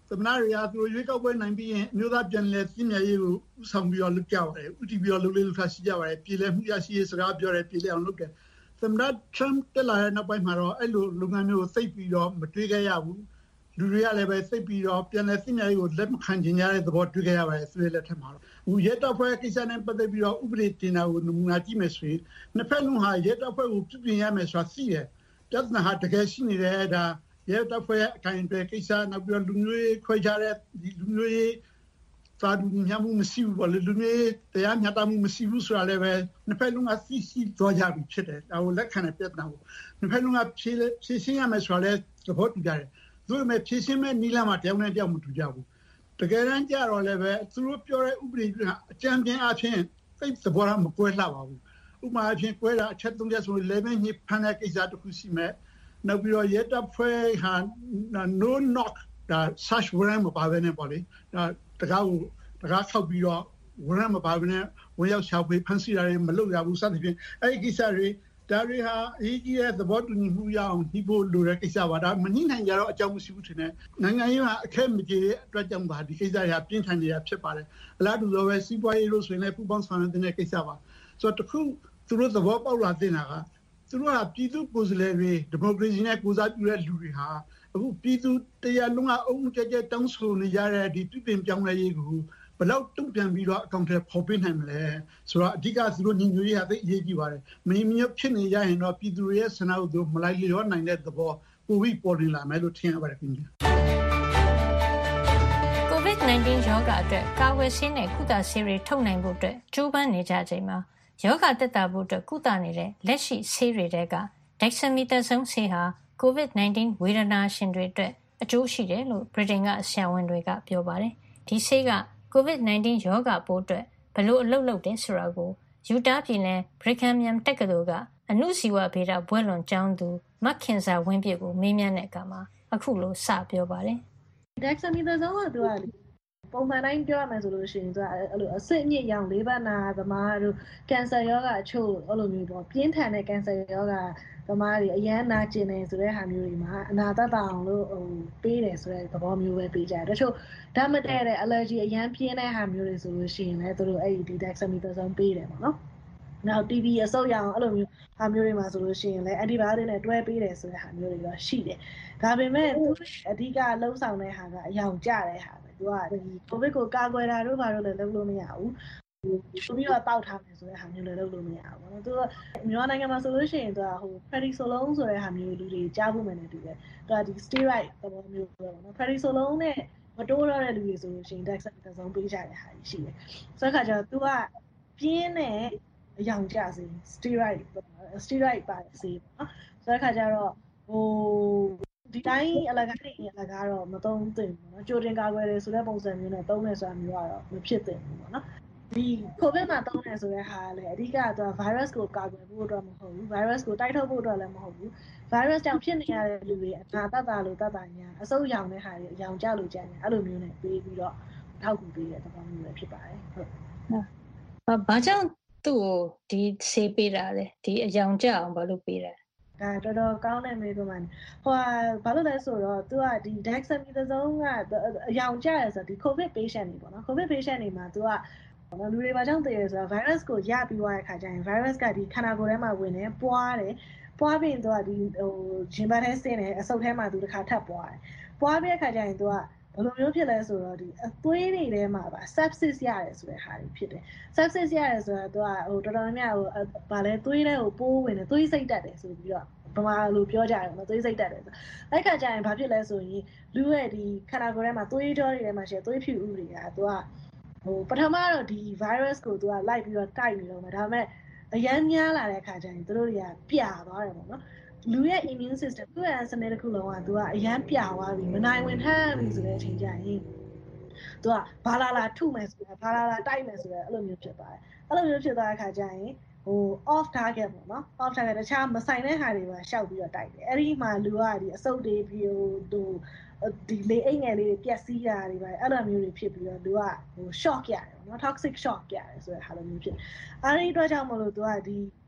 [SPEAKER 7] သမနာရီယာသူရွေးကောက်ပွဲနိုင်ပြီးရင်မြို့သားပြန်လည်ပြည်မြရေးကိုဥဆောင်ပြီးတော့လုပ်ကြပါတယ်ဥတီပြီးတော့လုပ်လေးလုပ်ထားရှိကြပါတယ်ပြည်လဲမှုရရှိရေးစကားပြောတယ်ပြည်လဲအောင်လုပ်တယ်သမနာ Trump တက်လာတဲ့နောက်ပိုင်းမှာတော့အဲ့လိုလုပ်ငန်းမျိုးကိုသိပ်ပြီးတော့မတွေးခဲ့ရဘူးလူတွေကလည်းပဲသိပ်ပြီးတော့ပြန်လည်ပြည်မြရေးကိုလက်မခံချင်ကြတဲ့သဘောတွေးခဲ့ရပါတယ်ဆိုရလက်ထက်မှာတော့ဟိုရဲတပ်ဖွဲ့ကိစ္စနဲ့ပတ်သက်ပြီးတော့ဥပဒေတင်တာကိုနမူနာကြည့်မယ်ဆိုရင်နှစ်ဖက်လုံးဟာရဲတပ်ဖွဲ့ကိုပြုပြင်ရမယ်ဆိုတာသိတယ်ပြဿနာဟာတကယ်ရှိနေတယ်ဒါရဲတပ်ဖွဲ့အကိုင်တွေကိစ္စနောက်ပြီးတော့လူမျိုးရေးခွဲခြားတဲ့ဒီလူမျိုးရေးသာဒူညမှုမရှိဘူးပေါ့လေလူမျိုးရေးတရားမျှတမှုမရှိဘူးဆိုတာလည်းပဲနှစ်ဖက်လုံးကသိရှိသွားကြပြီဖြစ်တယ်ဒါကိုလက်ခံတဲ့ပြဿနာကိုနှစ်ဖက်လုံးကဖြေဖြေရှင်းရမယ်ဆိုတာလည်းသဘောတူကြတယ်သူတို့မဲ့ဖြေရှင်းမဲ့နီလာမှာတယောက်နဲ့တယောက်မတူကြဘူးတကယ်တမ်းကြတော့လည်းပဲသူတို့ပြောတဲ့ဥပဒေကအကြံပြင်းအဖြစ်သိသဘောထားမကွဲလှပါဘူးဥပမာအဖြစ်ကွဲတာအချက်သုံးချက်ဆို level ညဖန်တဲ့ကိစ္စတစ်ခုရှိမဲ့နောက်ပြီးတော့ရဲတပ်ဖွဲ့ဟာ no knock ဒါ search warrant မပါဘဲနဲ့ပေါ့လေဒါတကားကိုတကားခောက်ပြီးတော့ warrant မပါဘဲနဲ့ဝင်ရောက်ရှာဖွေဖမ်းဆီးတာတွေမလုပ်ရဘူးစသဖြင့်အဲ့ဒီကိစ္စတွေဒါတွေဟာအရေးကြီးတဲ့သဘောတူညီမှုရအောင်ညှိဖို့လိုတဲ့ကိစ္စပါဒါမညှိနိုင်ကြတော့အကြောင်းမရှိဘူးထင်တယ်နိုင်ငံရေးမှာအခက်မကြေတဲ့အတွက်ကြောင့်ပါဒီကိစ္စတွေဟာပြင်းထန်နေတာဖြစ်ပါတယ်အလားတူတော့ပဲစီးပွားရေးလို့ဆိုရင်လည်းပူပေါင်းဆောင်ရွက်တဲ့ကိစ္စပါဆိုတော့တခုသူတို့သဘောပေါက်လာတဲ့နာကသူတို့ကပြည်သူကိုယ်စားလှယ်တွေဒီမိုကရေစီနဲ့ကိုစားပြုတဲ့လူတွေဟာအခုပြည်သူတရားလုံးကအုံကြဲကြဲတောင်းဆိုနေကြတဲ့ဒီပြည်ပင်ပြောင်းလဲရေးကိုဘယ်လောက်တုံ့ပြန်ပြီးတော့အကောင့်ထဲပေါ်ပေးနိုင်မလဲဆိုတော့အဓိကသူတို့ညီညွတ်ရေးဟာသိအရေးကြီးပါတယ်မင်းမျိုးဖြစ်နေရရင်တော့ပြည်သူရဲ့ဆန္ဒကိုသူမလိုက်လျောနိုင်တဲ့သဘောပိုပြီးပေါ်နေလာမယ်လို့ထင်ရပါတယ်ခင်ဗျာ
[SPEAKER 2] ကိုဗစ် nineteen ရောဂါအတွက်ကာကွယ်ဆေးနဲ့ကုသဆေးတွေထုတ်နိုင်ဖို့အတွက်ကြိုးပမ်းနေကြချိန်မှာရောဂါတက်တာဖို့အတွက်ကုသနေတဲ့လက်ရှိဆေးတွေတဲက Dexamethasone ဆေးဟာ ကိုဗစ် nineteen ဝေဒနာရှင်တွေအတွက်အကျိုးရှိတယ်လို့ဗြိတိန်ကဆရာဝန်တွေကပြောပါတယ်ဒီဆေးကကိုဗစ် nineteen ရောဂါပိုးအတွက်ဘယ်လိုအလုပ်လုပ်တယ်ဆိုတာကိုယူတာပြည်နယ်ဘရစ်ဂမ်မြမ်တက္ကသိုလ်ကအနုဇီဝဗေဒဘွဲ့လွန်ကျောင်းသူမက်ခင်ဇာဝင်းပြည့်ကိုမေးမြန်းတဲ့အခါမှာအခုလိုစပြောပါတယ်
[SPEAKER 8] Dexamethasone ကသူကပုံမှန်တိုင်းပြောရမယ်ဆိုလို့ရှိရင်သူကအဲ့လိုအစစ်အမြစ်ရောင်လေးပတ်နာသမားတို့ကင်ဆာရောဂါအချို့အဲ့လိုမျိုးပေါ့ပြင်းထန်တဲ့ကင်ဆာရောဂါသမားတွေအရန်နာကျင်နေဆိုတဲ့ဟာမျိုးတွေမှာအနာတတ်တာအောင်လို့ဟိုပေးတယ်ဆိုတဲ့သဘောမျိုးပဲပေးကြတယ်တချို့ဓာတ်မတည့်တဲ့ allergy အရန်ပြင်းတဲ့ဟာမျိုးတွေဆိုလို့ရှိရင်လည်းသူတို့အဲ့ဒီ Dexamethasone ပေးတယ်ပေါ့နော်နောက် T B အဆုတ်ရအောင်အဲ့လိုမျိုးဟာမျိုးတွေမှာဆိုလို့ရှိရင်လည်း antibiotic နဲ့တွဲပေးတယ်ဆိုတဲ့ဟာမျိုးတွေတော့ရှိတယ်ဒါပေမဲ့သူအဓိကလှုပ်ဆောင်တဲ့ဟာကအယောင်ကျတဲ့ဟာပဲသူကဒီ COVID ကိုကာကွယ်တာတို့ဘာလို့လဲလုပ်လို့မရဘူးသူပြီးတော့တောက်ထားမယ်ဆိုတဲ့ဟာမျိုးလည်းလုပ်လို့မရဘူးပေါ့နော်သူကမြန်မာနိုင်ငံမှာဆိုလို့ရှိရင်သူကဟို prednisolone ဆိုတဲ့ဟာမျိုးလူတွေကြားဖို့မယ်နေတူတယ်သူကဒီ steroid သဘောမျိုးပဲပေါ့နော် prednisolone နဲ့မတိုးရတဲ့လူတွေဆိုလို့ရှိရင် Dexamethasone ပေးကြတဲ့ဟာရှိတယ်ဆိုတော့ခါကျတော့သူကပြင်းတဲ့အယောင်ကျစေ steroid steroid ပါစေပေါ့နော်ဆိုတော့ခါကျတော့ဟိုဒီတိုင်းအလကားတွေအလကားတော့မသုံးသင့်ဘူးเนาะကြိုတင်ကာကွယ်တယ်ဆိုတဲ့ပုံစံမျိုးနဲ့သုံးနေဆိုတာမျိုးကတော့မဖြစ်သင့်ဘူးပေါ့နော်ဒီ COVID မှာသုံးနေဆိုတဲ့ဟာကလည်းအဓိကတော့ virus ကိုကာကွယ်ဖို့အတွက်မဟုတ်ဘူး virus ကိုတိုက်ထုတ်ဖို့အတွက်လည်းမဟုတ်ဘူး virus ကြောင့်ဖြစ်နေရတဲ့လူတွေအနာတတ်တာလို့တတ်တာညာအဆုတ်ရောင်တဲ့ဟာတွေအယောင်ကျလို့ကြတယ်အဲ့လိုမျိုးနဲ့ပေးပြီးတော့ထောက်ကူပေးတဲ့သဘောမျိုးပဲဖြစ်ပါတယ်ဟုတ်
[SPEAKER 2] ဘာဘာကြောင့်သူ့ကိုဒီဆေးပေးတာလဲဒီအယောင်ကျအောင်ဘာလို့ပေးတာ
[SPEAKER 8] ဒါတော်တော်ကောင်းတဲ့မေးခွန်းပါဟိုဘာလို့လဲဆိုတော့သူကဒီ Dexamethasone ကအယောင်ကျရဲဆိုတော့ဒီ COVID patient တွေပေါ့နော် COVID patient တွေမှာသူကလူတွေဘာကြောင့်တည်ရဲဆိုတော့ virus ကိုရပြီးသွားတဲ့ခါကျရင် virus ကဒီခန္ဓာကိုယ်ထဲမှာဝင်နေပွားတယ်ပွားပြီးတော့ဒီဟိုဂျင်ပတ်ထဲဆင်းနေအဆုတ်ထဲမှာသူတစ်ခါထပ်ပွားတယ်ပွားပြီးတဲ့ခါကျရင်သူကဘယ်လိုမျိုးဖြစ်လဲဆိုတော့ဒီအသွေးတွေထဲမှာပါ sepsis ရတယ်ဆိုတဲ့ဟာတွေဖြစ်တယ် sepsis ရတယ်ဆိုတော့သူကဟိုတော်တော်များများဟိုဗာလဲသွေးထဲကိုပိုးဝင်တယ်သွေးစိတ်တက်တယ်ဆိုပြီးတော့ဗမာလိုပြောကြတယ်နော်သွေးစိတ်တက်တယ်ဆိုအဲ့ခါကျရင်ဘာဖြစ်လဲဆိုရင်လူရဲ့ဒီခန္ဓာကိုယ်ထဲမှာသွေးကြောတွေထဲမှာရှိသွေးဖြူဥတွေကသူကဟိုပထမတော့ဒီ virus ကိုသူကလိုက်ပြီးတော့တိုက်နေတော့မှာဒါပေမဲ့အရန်များလာတဲ့ခါကျရင်သူတို့တွေကပြာသွားတယ်ပေါ့နော်လူရဲ့ immune system သူ့ရဲ့စနစ်တစ်ခုလုံးကသူကအရန်ပြာသွားပြီမနိုင်ဝင်ထမ်းပြီဆိုတဲ့အချိန်ကျရင်သူကဘာလာလာထုမယ်ဆိုတာဘာလာလာတိုက်မယ်ဆိုတဲ့အဲ့လိုမျိုးဖြစ်သွားတယ်အဲ့လိုမျိုးဖြစ်သွားတဲ့ခါကျရင်ဟို off target ပေါ့နော် off target တခြားမဆိုင်တဲ့ဟာတွေပါရှောက်ပြီးတော့တိုက်တယ်အဲ့ဒီမှာလူကဒီအဆုတ်တွေပြီးဟိုဒီလေအိတ်ငယ်လေးတွေပြက်စီးတာတွေပါအဲ့လိုမျိုးတွေဖြစ်ပြီးတော့လူကဟို shock ရတယ်ပေါ့နော် toxic shock ရတယ်ဆိုတဲ့ဟာလိုမျိုးဖြစ်အဲ့ဒီအတွက်ကြောင့်မလို့သူကဒီ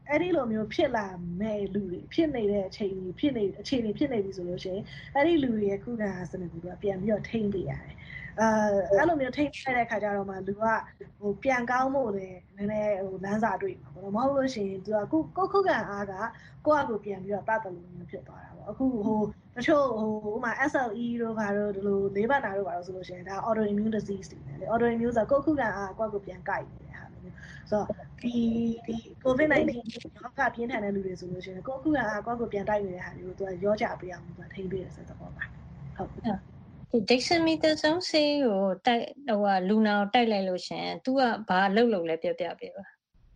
[SPEAKER 8] အဲ့ဒီလိုမျိုးဖြစ်လာမဲ့လူတွေဖြစ်နေတဲ့အချိန်ကြီးဖြစ်နေအခြေအနေဖြစ်နေပြီဆိုလို့ရှိရင်အဲ့ဒီလူတွေရဲ့ခုခံအားစနစ်ကိုသူကပြန်ပြီးတော့ထိန်းပေးရတယ်။အဲအဲ့လိုမျိုးထိန်းပေးတဲ့ခါကျတော့မှလူကဟိုပြန်ကောင်းဖို့လည်းနည်းနည်းဟိုလမ်းစာတွေ့မှာပေါ့နော်။မဟုတ်လို့ရှိရင်သူကကိုကိုခုခံအားကကိုယ့်အကိုပြန်ပြီးတော့တတ်တယ်လို့မျိုးဖြစ်သွားတာပေါ့။အခုဟိုတချို့ဟိုဥမာ S L E တို့ဘာလို့ဒီလိုလေးပတ်တာတို့ဘာလို့ဆိုလို့ရှိရင်ဒါ autoimmune disease တွေလေ autoimmune ဆိုတော့ကိုယ့်ခုခံအားကိုယ့်ကိုပြန်ကိုက်နေတဲ့ဟာမျိုးဆိုတော့ဒီဒီ COVID nineteen ရောဂါပြင်းထန်တဲ့လူတွေဆိုလို့ရှိရင်ကိုယ့်ခုခံအားကိုယ့်ကိုပြန်တိုက်နေတဲ့ဟာတွေကိုသူကရောကြပေးအောင်သူကထိန်းပေးရတဲ့သဘောပါဟုတ်
[SPEAKER 2] ဒီ dexamethasone ဆေးကိုတိုက်ဟိုကလူနာကိုတိုက်လိုက်လို့ရှင် तू ကဘာလုပ်လို့လဲပြပြပေးပါ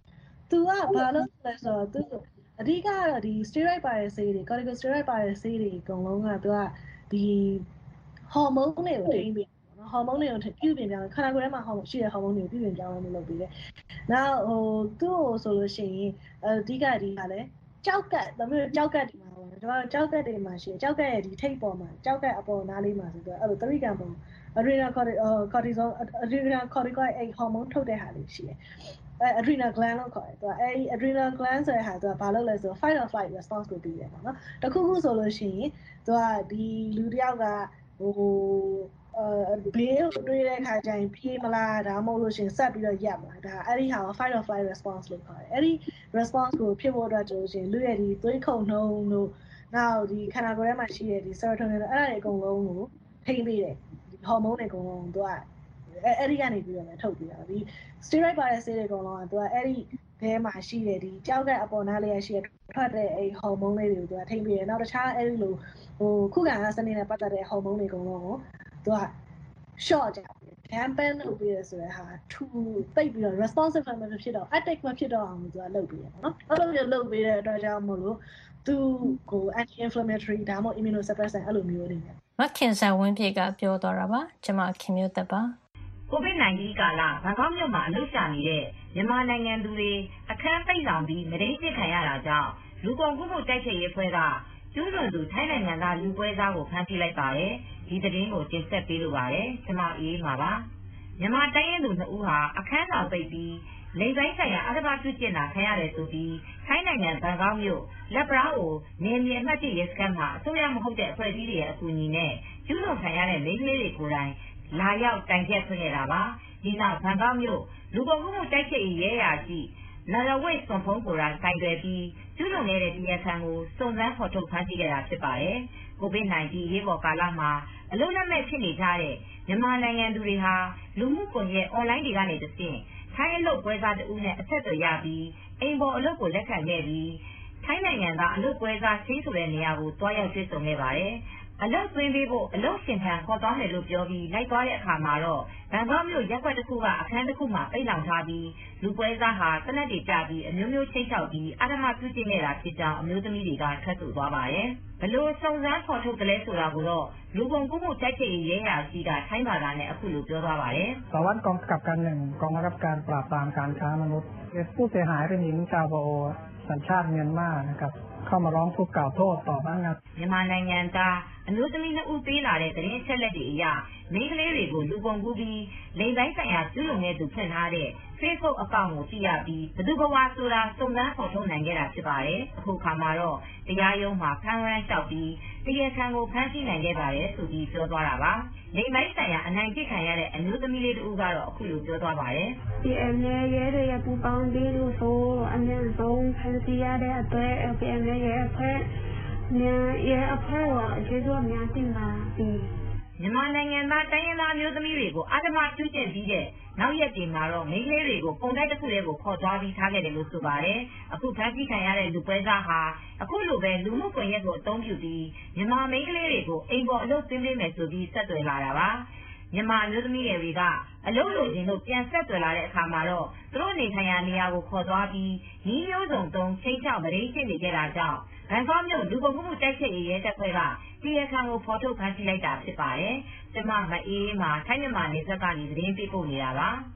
[SPEAKER 8] तू ကဘာလုပ်လဲဆိုတော့ तू အဓိကကတော့ဒီ steroid ပါတဲ့ဆေးတွေ corticosteroid ပါတဲ့ဆေးတွေအကုန်လုံးက तू ကဒီဟော်မုန်းတွေကိုထိန်းပေးနော်ဟော်မုန်းတွေကိုပြုပြင်ပြောင်းခန္ဓာကိုယ်ထဲမှာဟော်ရှိတဲ့ဟော်မုန်းတွေကိုပြုပြင်ပြောင်းလဲလုပ်ပေးတယ်။နောက်ဟိုသူ့ကိုဆိုလို့ရှိရင်အဓိကဒီကလည်းကြောက်ကတ်ဒါမျိုးကြောက်ကတ်ဒီမှာပေါ့ကျွန်တော်ကြောက်ကတ်တွေမှာရှိတယ်ကြောက်ကတ်ရဲ့ဒီထိပ်ပေါ်မှာကြောက်ကတ်အပေါ်နားလေးမှာဆိုတော့အဲ့လိုသတိကံပုံ adrenal cortisol adrenal corticoid အဲ့ဟော်မုန်းထုတ်တဲ့ဟာလေးရှိတယ်အဲ adrenal gland လို့ခေါ်တယ်သူကအဲ adrenal gland ဆိုတဲ့ဟာသူကဘာလုပ်လဲဆိုတော့ fight or flight response ကိုပြီးတယ်ပေါ့နော်တခုခုဆိုလို့ရှိရင်သူကဒီလူတယောက်ကဟိုအဲဘေးကိုတွေးတဲ့အခါကျရင်ပြေးမလားဒါမှမဟုတ်လို့ရှိရင်ဆက်ပြီးတော့ရပ်မလားဒါအဲ့ဒီဟာကို fight or flight response လို့ခေါ်တယ်အဲ့ဒီ response ကိုဖြစ်ဖို့အတွက်ဆိုလို့ရှိရင်လူရဲ့ဒီသွေးခုန်နှုန်းတို့နောက်ဒီခန္ဓာကိုယ်ထဲမှာရှိတဲ့ဒီ serotonin တို့အဲ့ဒါတွေအကုန်လုံးကိုထိန်းပေးတယ်ဒီဟော်မုန်းတွေအကုန်လုံးသူကအဲ့အဲ့ဒီကနေပြီးတော့လည်းထုတ်ပြီးတော့ဒီ steroid ပါတဲ့ဆေးတွေအကုန်လုံးကသူကအဲ့ဒီထဲမှာရှိတဲ့ဒီကြောက်ကအပေါ်နားလေးရရှိတဲ့ထွက်တဲ့အဲ့ဟော်မုန်းလေးတွေကိုသူကထိန်းပေးတယ်နောက်တခြားအဲ့ဒီလိုဟိုခုခံအားစနစ်နဲ့ပတ်သက်တဲ့ဟော်မုန်းတွေအကုန်လုံးကိုသူက short ကြတယ် dampen လုပ်ပြီးရဆိုတဲ့ဟာထူတိတ်ပြီးတော့ responsive မဖြစ်တော့ active မဖြစ်တော့အောင်သူကလုပ်ပေးတယ်ပေါ့နော်အဲ့လိုမျိုးလုပ်ပေးတဲ့အတွက်ကြောင့်မို့လို့သူကို anti inflammatory ဒါမှမဟုတ် immunosuppressant အဲ့လိုမျိုးတွေနဲ့
[SPEAKER 2] မခင်စာဝင်းပြေကပြောသွားတာပါကျွန်မခင်မျိုးသက်ပါ
[SPEAKER 9] COVID nineteen ကာလဘန်ကောက်မြို့မှာအလုပ်ရှာနေတဲ့မြန်မာနိုင်ငံသူတွေအခန်းပိတ်ဆောင်ပြီးမရင်းချခံရတာကြောင့်လူကုန်ကူးမှုတိုက်ဖျက်ရေးဖွဲ့ကကျူးလွန်သူထိုင်းနိုင်ငံသားလူပွဲစားကိုဖမ်းဆီးလိုက်ပါတယ်ဒီသတင်းကိုတင်ဆက်ပေးလိုပါတယ်ကျွန်မအေးမှာပါမြန်မာတိုင်းရင်းသူနှစ်ဦးဟာအခန်းဆောင်ပိတ်ပြီးလိင်ပိုင်းဆိုင်ရာအဓမ္မပြုကျင့်တာခံရတယ်ဆိုပြီးထိုင်းနိုင်ငံဘန်ကောက်မြို့လက်ပရာအိုနေမြေအမှတ်၁ရဲစခန်းမှာအစိုးရမဟုတ်တဲ့အဖွဲ့အစည်းတွေရဲ့အကူအညီနဲ့ကျူးလွန်ခံရတဲ့မိန်းကလေးတွေကိုယ်တိုင်လာရောက်တိုင်ချက်ဖွင့်ခဲ့တာပါဒီနောက်ဘန်ကောက်မြို့လူကုန်ကူးမှုတိုက်ဖျက်ရေးရဲရာရှိလာရဝိတ်စွန်ဖုံးကိုယ်တိုင်တိုင်တွယ်ပြီးကျူးလွန်နေတဲ့တရားခံကိုစုံစမ်းဖော်ထုတ်ဖမ်းဆီးခဲ့တာဖြစ်ပါတယ်ကိုဗစ်-၁၉ ရေးပေါ်ကာလမှာအလုံးလက်မဲ့ဖြစ်နေကြတဲ့မြန်မာနိုင်ငံသူတွေဟာလူမှုကွန်ရက်အွန်လိုင်းတွေကနေတဆင့်ထိုင်းအလုပ်ပွဲစားတဦးနဲ့အဆက်အသွယ်ရပြီးအိမ်ပေါ်အလုပ်ကိုလက်ခံခဲ့ပြီးထိုင်းနိုင်ငံသားအလုပ်ပွဲစားဆေးဆိုတဲ့နေရာကိုတွားရောက်တွေ့ဆုံခဲ့ပါတယ်အလုပ်သွင်းပေးဖို့အလုပ်ရှင်ထံခေါ်သွားမယ်လို့ပြောပြီးလိုက်သွားတဲ့အခါမှာတော့ဘန်ကောက်မြို့ရပ်ကွက်တစ်ခုကအခန်းတစ်ခုမှာပိတ်လောင်ထားပြီးလူပွဲစားဟာတနက်တွေကြပြီးအမျိုးမျိုးချိတ်ချောက်ပြီးအဓမ္မပြုကျင့်နေတာဖြစ်ကြောင်းအမျိုးသမီးတွေကထွက်ဆိုသွားပါတယ်ဘလို့စုံစမ်းဖော်ထုတ်တယ်လဲဆိုတာကိုတော့လူကုန်ကူးမှုတိုက်ဖျက်ရေးရဲရာရှိကထိုင်းဘာသာနဲ့အခုလိုပြောသွားပါတယ်
[SPEAKER 10] สวัสดิ์กองกำกับการหนึ่งกองบังคับการปราบปรามการค้ามนุษย์ผู้เสียหายเป็นหญิงชาวโบสัญชาติเมียนมานะครับเข้ามาร้องทุกข์กล่าวโทษต่อพนักงาน
[SPEAKER 9] မြန်မာနိုင်ငံသားအမျိုးသမီးနှစ်ဦးပေးလာတဲ့သတင်းချက်လက်တွေအရမိန်းကလေးတွေကိုလူကုန်ကူးပြီးလိင်ပိုင်းဆိုင်ရာကျူးလွန်တဲ့သူဖွင့်ထားတဲ့ Facebook အကောင့်ကိုသိရပြီးဘယ်သူဘဝဆိုတာစုံစမ်းဖော်ထုတ်နိုင်ခဲ့တာဖြစ်ပါတယ်အခုခါမှာတော့တရားရုံးမှာဖမ်းဝရမ်းလျှောက်ပြီးတရားခံကိုဖမ်းဆီးနိုင်ခဲ့ပါတယ်ဆိုပြီးပြောသွားတာပါလိင်ပိုင်းဆိုင်ရာအနိုင်ကျင့်ခံရတဲ့အမျိုးသမီးလေးတူကတော့အခုလိုပြောသွားပါတယ်
[SPEAKER 11] ဒီအမ်ရဲ့ရဲတွေပူပေါင်းပြီးလို့ဆိုအမြင့်ဆုံးဖမ်းဆီးရတဲ့အတွက် L P M ရဲ့အဖွဲ့မြန်ရဲ့အဖွဲ့ကအကျေးဇူးအများကြီးပါပြီ
[SPEAKER 9] မြန်မာနိုင်ငံသားတိုင်းရင်းသားမျိုးသမီးတွေကိုအဓမ္မပြုကျင့်ပြီးတဲ့နောက်ရက်တွေမှာတော့မိန်းကလေးတွေကိုပုံတိုက်တစ်ခုလေးကိုခေါ်သွားပြီးထားခဲ့တယ်လို့ဆိုပါတယ်အခုဖမ်းဆီးခံရတဲ့လူပွဲစားဟာအခုလိုပဲလူမှုကွန်ရက်ကိုအသုံးပြုပြီးမြန်မာမိန်းကလေးတွေကိုအိမ်ပေါ်အလုပ်သွင်းပေးမယ်ဆိုပြီးဆက်သွယ်လာတာပါမြန်မာမျိုးသမီးတွေကအလုပ်လိုချင်လို့ပြန်ဆက်သွယ်လာတဲ့အခါမှာတော့သူတို့နေထိုင်ရာနေရာကိုခေါ်သွားပြီးညီမျိုးစုံသုံးချိန်ချောက်မရင်းချနေကြတာကြောင့်ဘန်ကောက်မြို့လူကုန်ကူးမှုတိုက်ဖျက်ရေးရဲတပ်ဖွဲ့ကတရားခံကိုဖော်ထုတ်ဖမ်းဆီးလိုက်တာဖြစ်ပါတယ်။ကျမမအေးအေးမှာထိုင်းမြန်မာနယ်စပ်ကနေသတင်းပေးပို့နေတာပါ။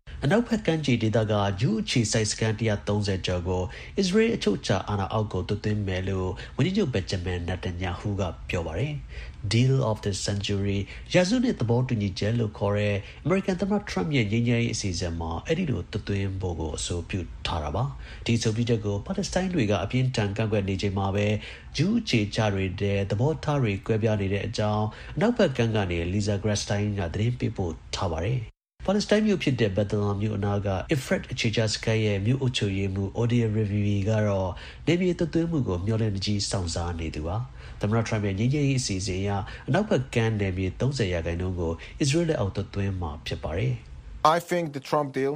[SPEAKER 4] အနောက်ဘက်ကမ်းခြေဒေသကဂျူးအခြေစိုက်စခန်းone hundred thirtyကျော်ကိုအစ္စရေးအချုပ်အခြာအာဏာအောက်ကိုသွတ်သွင်းမယ်လို့ဝန်ကြီးချုပ်ဘက်ဂျမင်နက်တန်ယာဟူကပြောပါတယ် Deal of the Century ရာစုနှစ်သဘောတူညီချက်လို့ခေါ်တဲ့အမေရိကန်သမ္မတထရမ့်ရဲ့ငြိမ်းချမ်းရေးအစီအစဉ်မှာအဲ့ဒီလိုသွတ်သွင်းဖို့ကိုအဆိုပြုထားတာပါဒီအဆိုပြုချက်ကိုပါလက်စတိုင်းတွေကအပြင်းထန်ကန့်ကွက်နေချိန်မှာပဲဂျူးအခြေချတွေတဲ့သဘောထားတွေကွဲပြားနေတဲ့အကြောင်းအနောက်ဘက်ကမ်းကနေလီဇာဂရက်စတိုင်းကသတင်းပေးပို့ထားပါတယ်ပါလက်စတိုင်းမြို့ဖြစ်တဲ့ဘက်သလမ်မြို့အနားက Ifrat အခြေချစခန်းရဲ့မြို့အုပ်ချုပ်ရေးမှူး Odia Rivivi ကတော့နေပြည်တော်သွင်းမှုကိုမျှော်လင့်ကြီးစောင့်စားနေသူပါသမ္မတထရမ့်ရဲ့ငြိမ်းချမ်းရေးအစီအစဉ်အရအနောက်ဘက်ကမ်းနယ်မြေthirtyရာခိုင်နှုန်းကိုအစ္စရေးလက်အောက်သွင်းမှာဖြစ်ပါတယ်
[SPEAKER 12] I think the Trump deal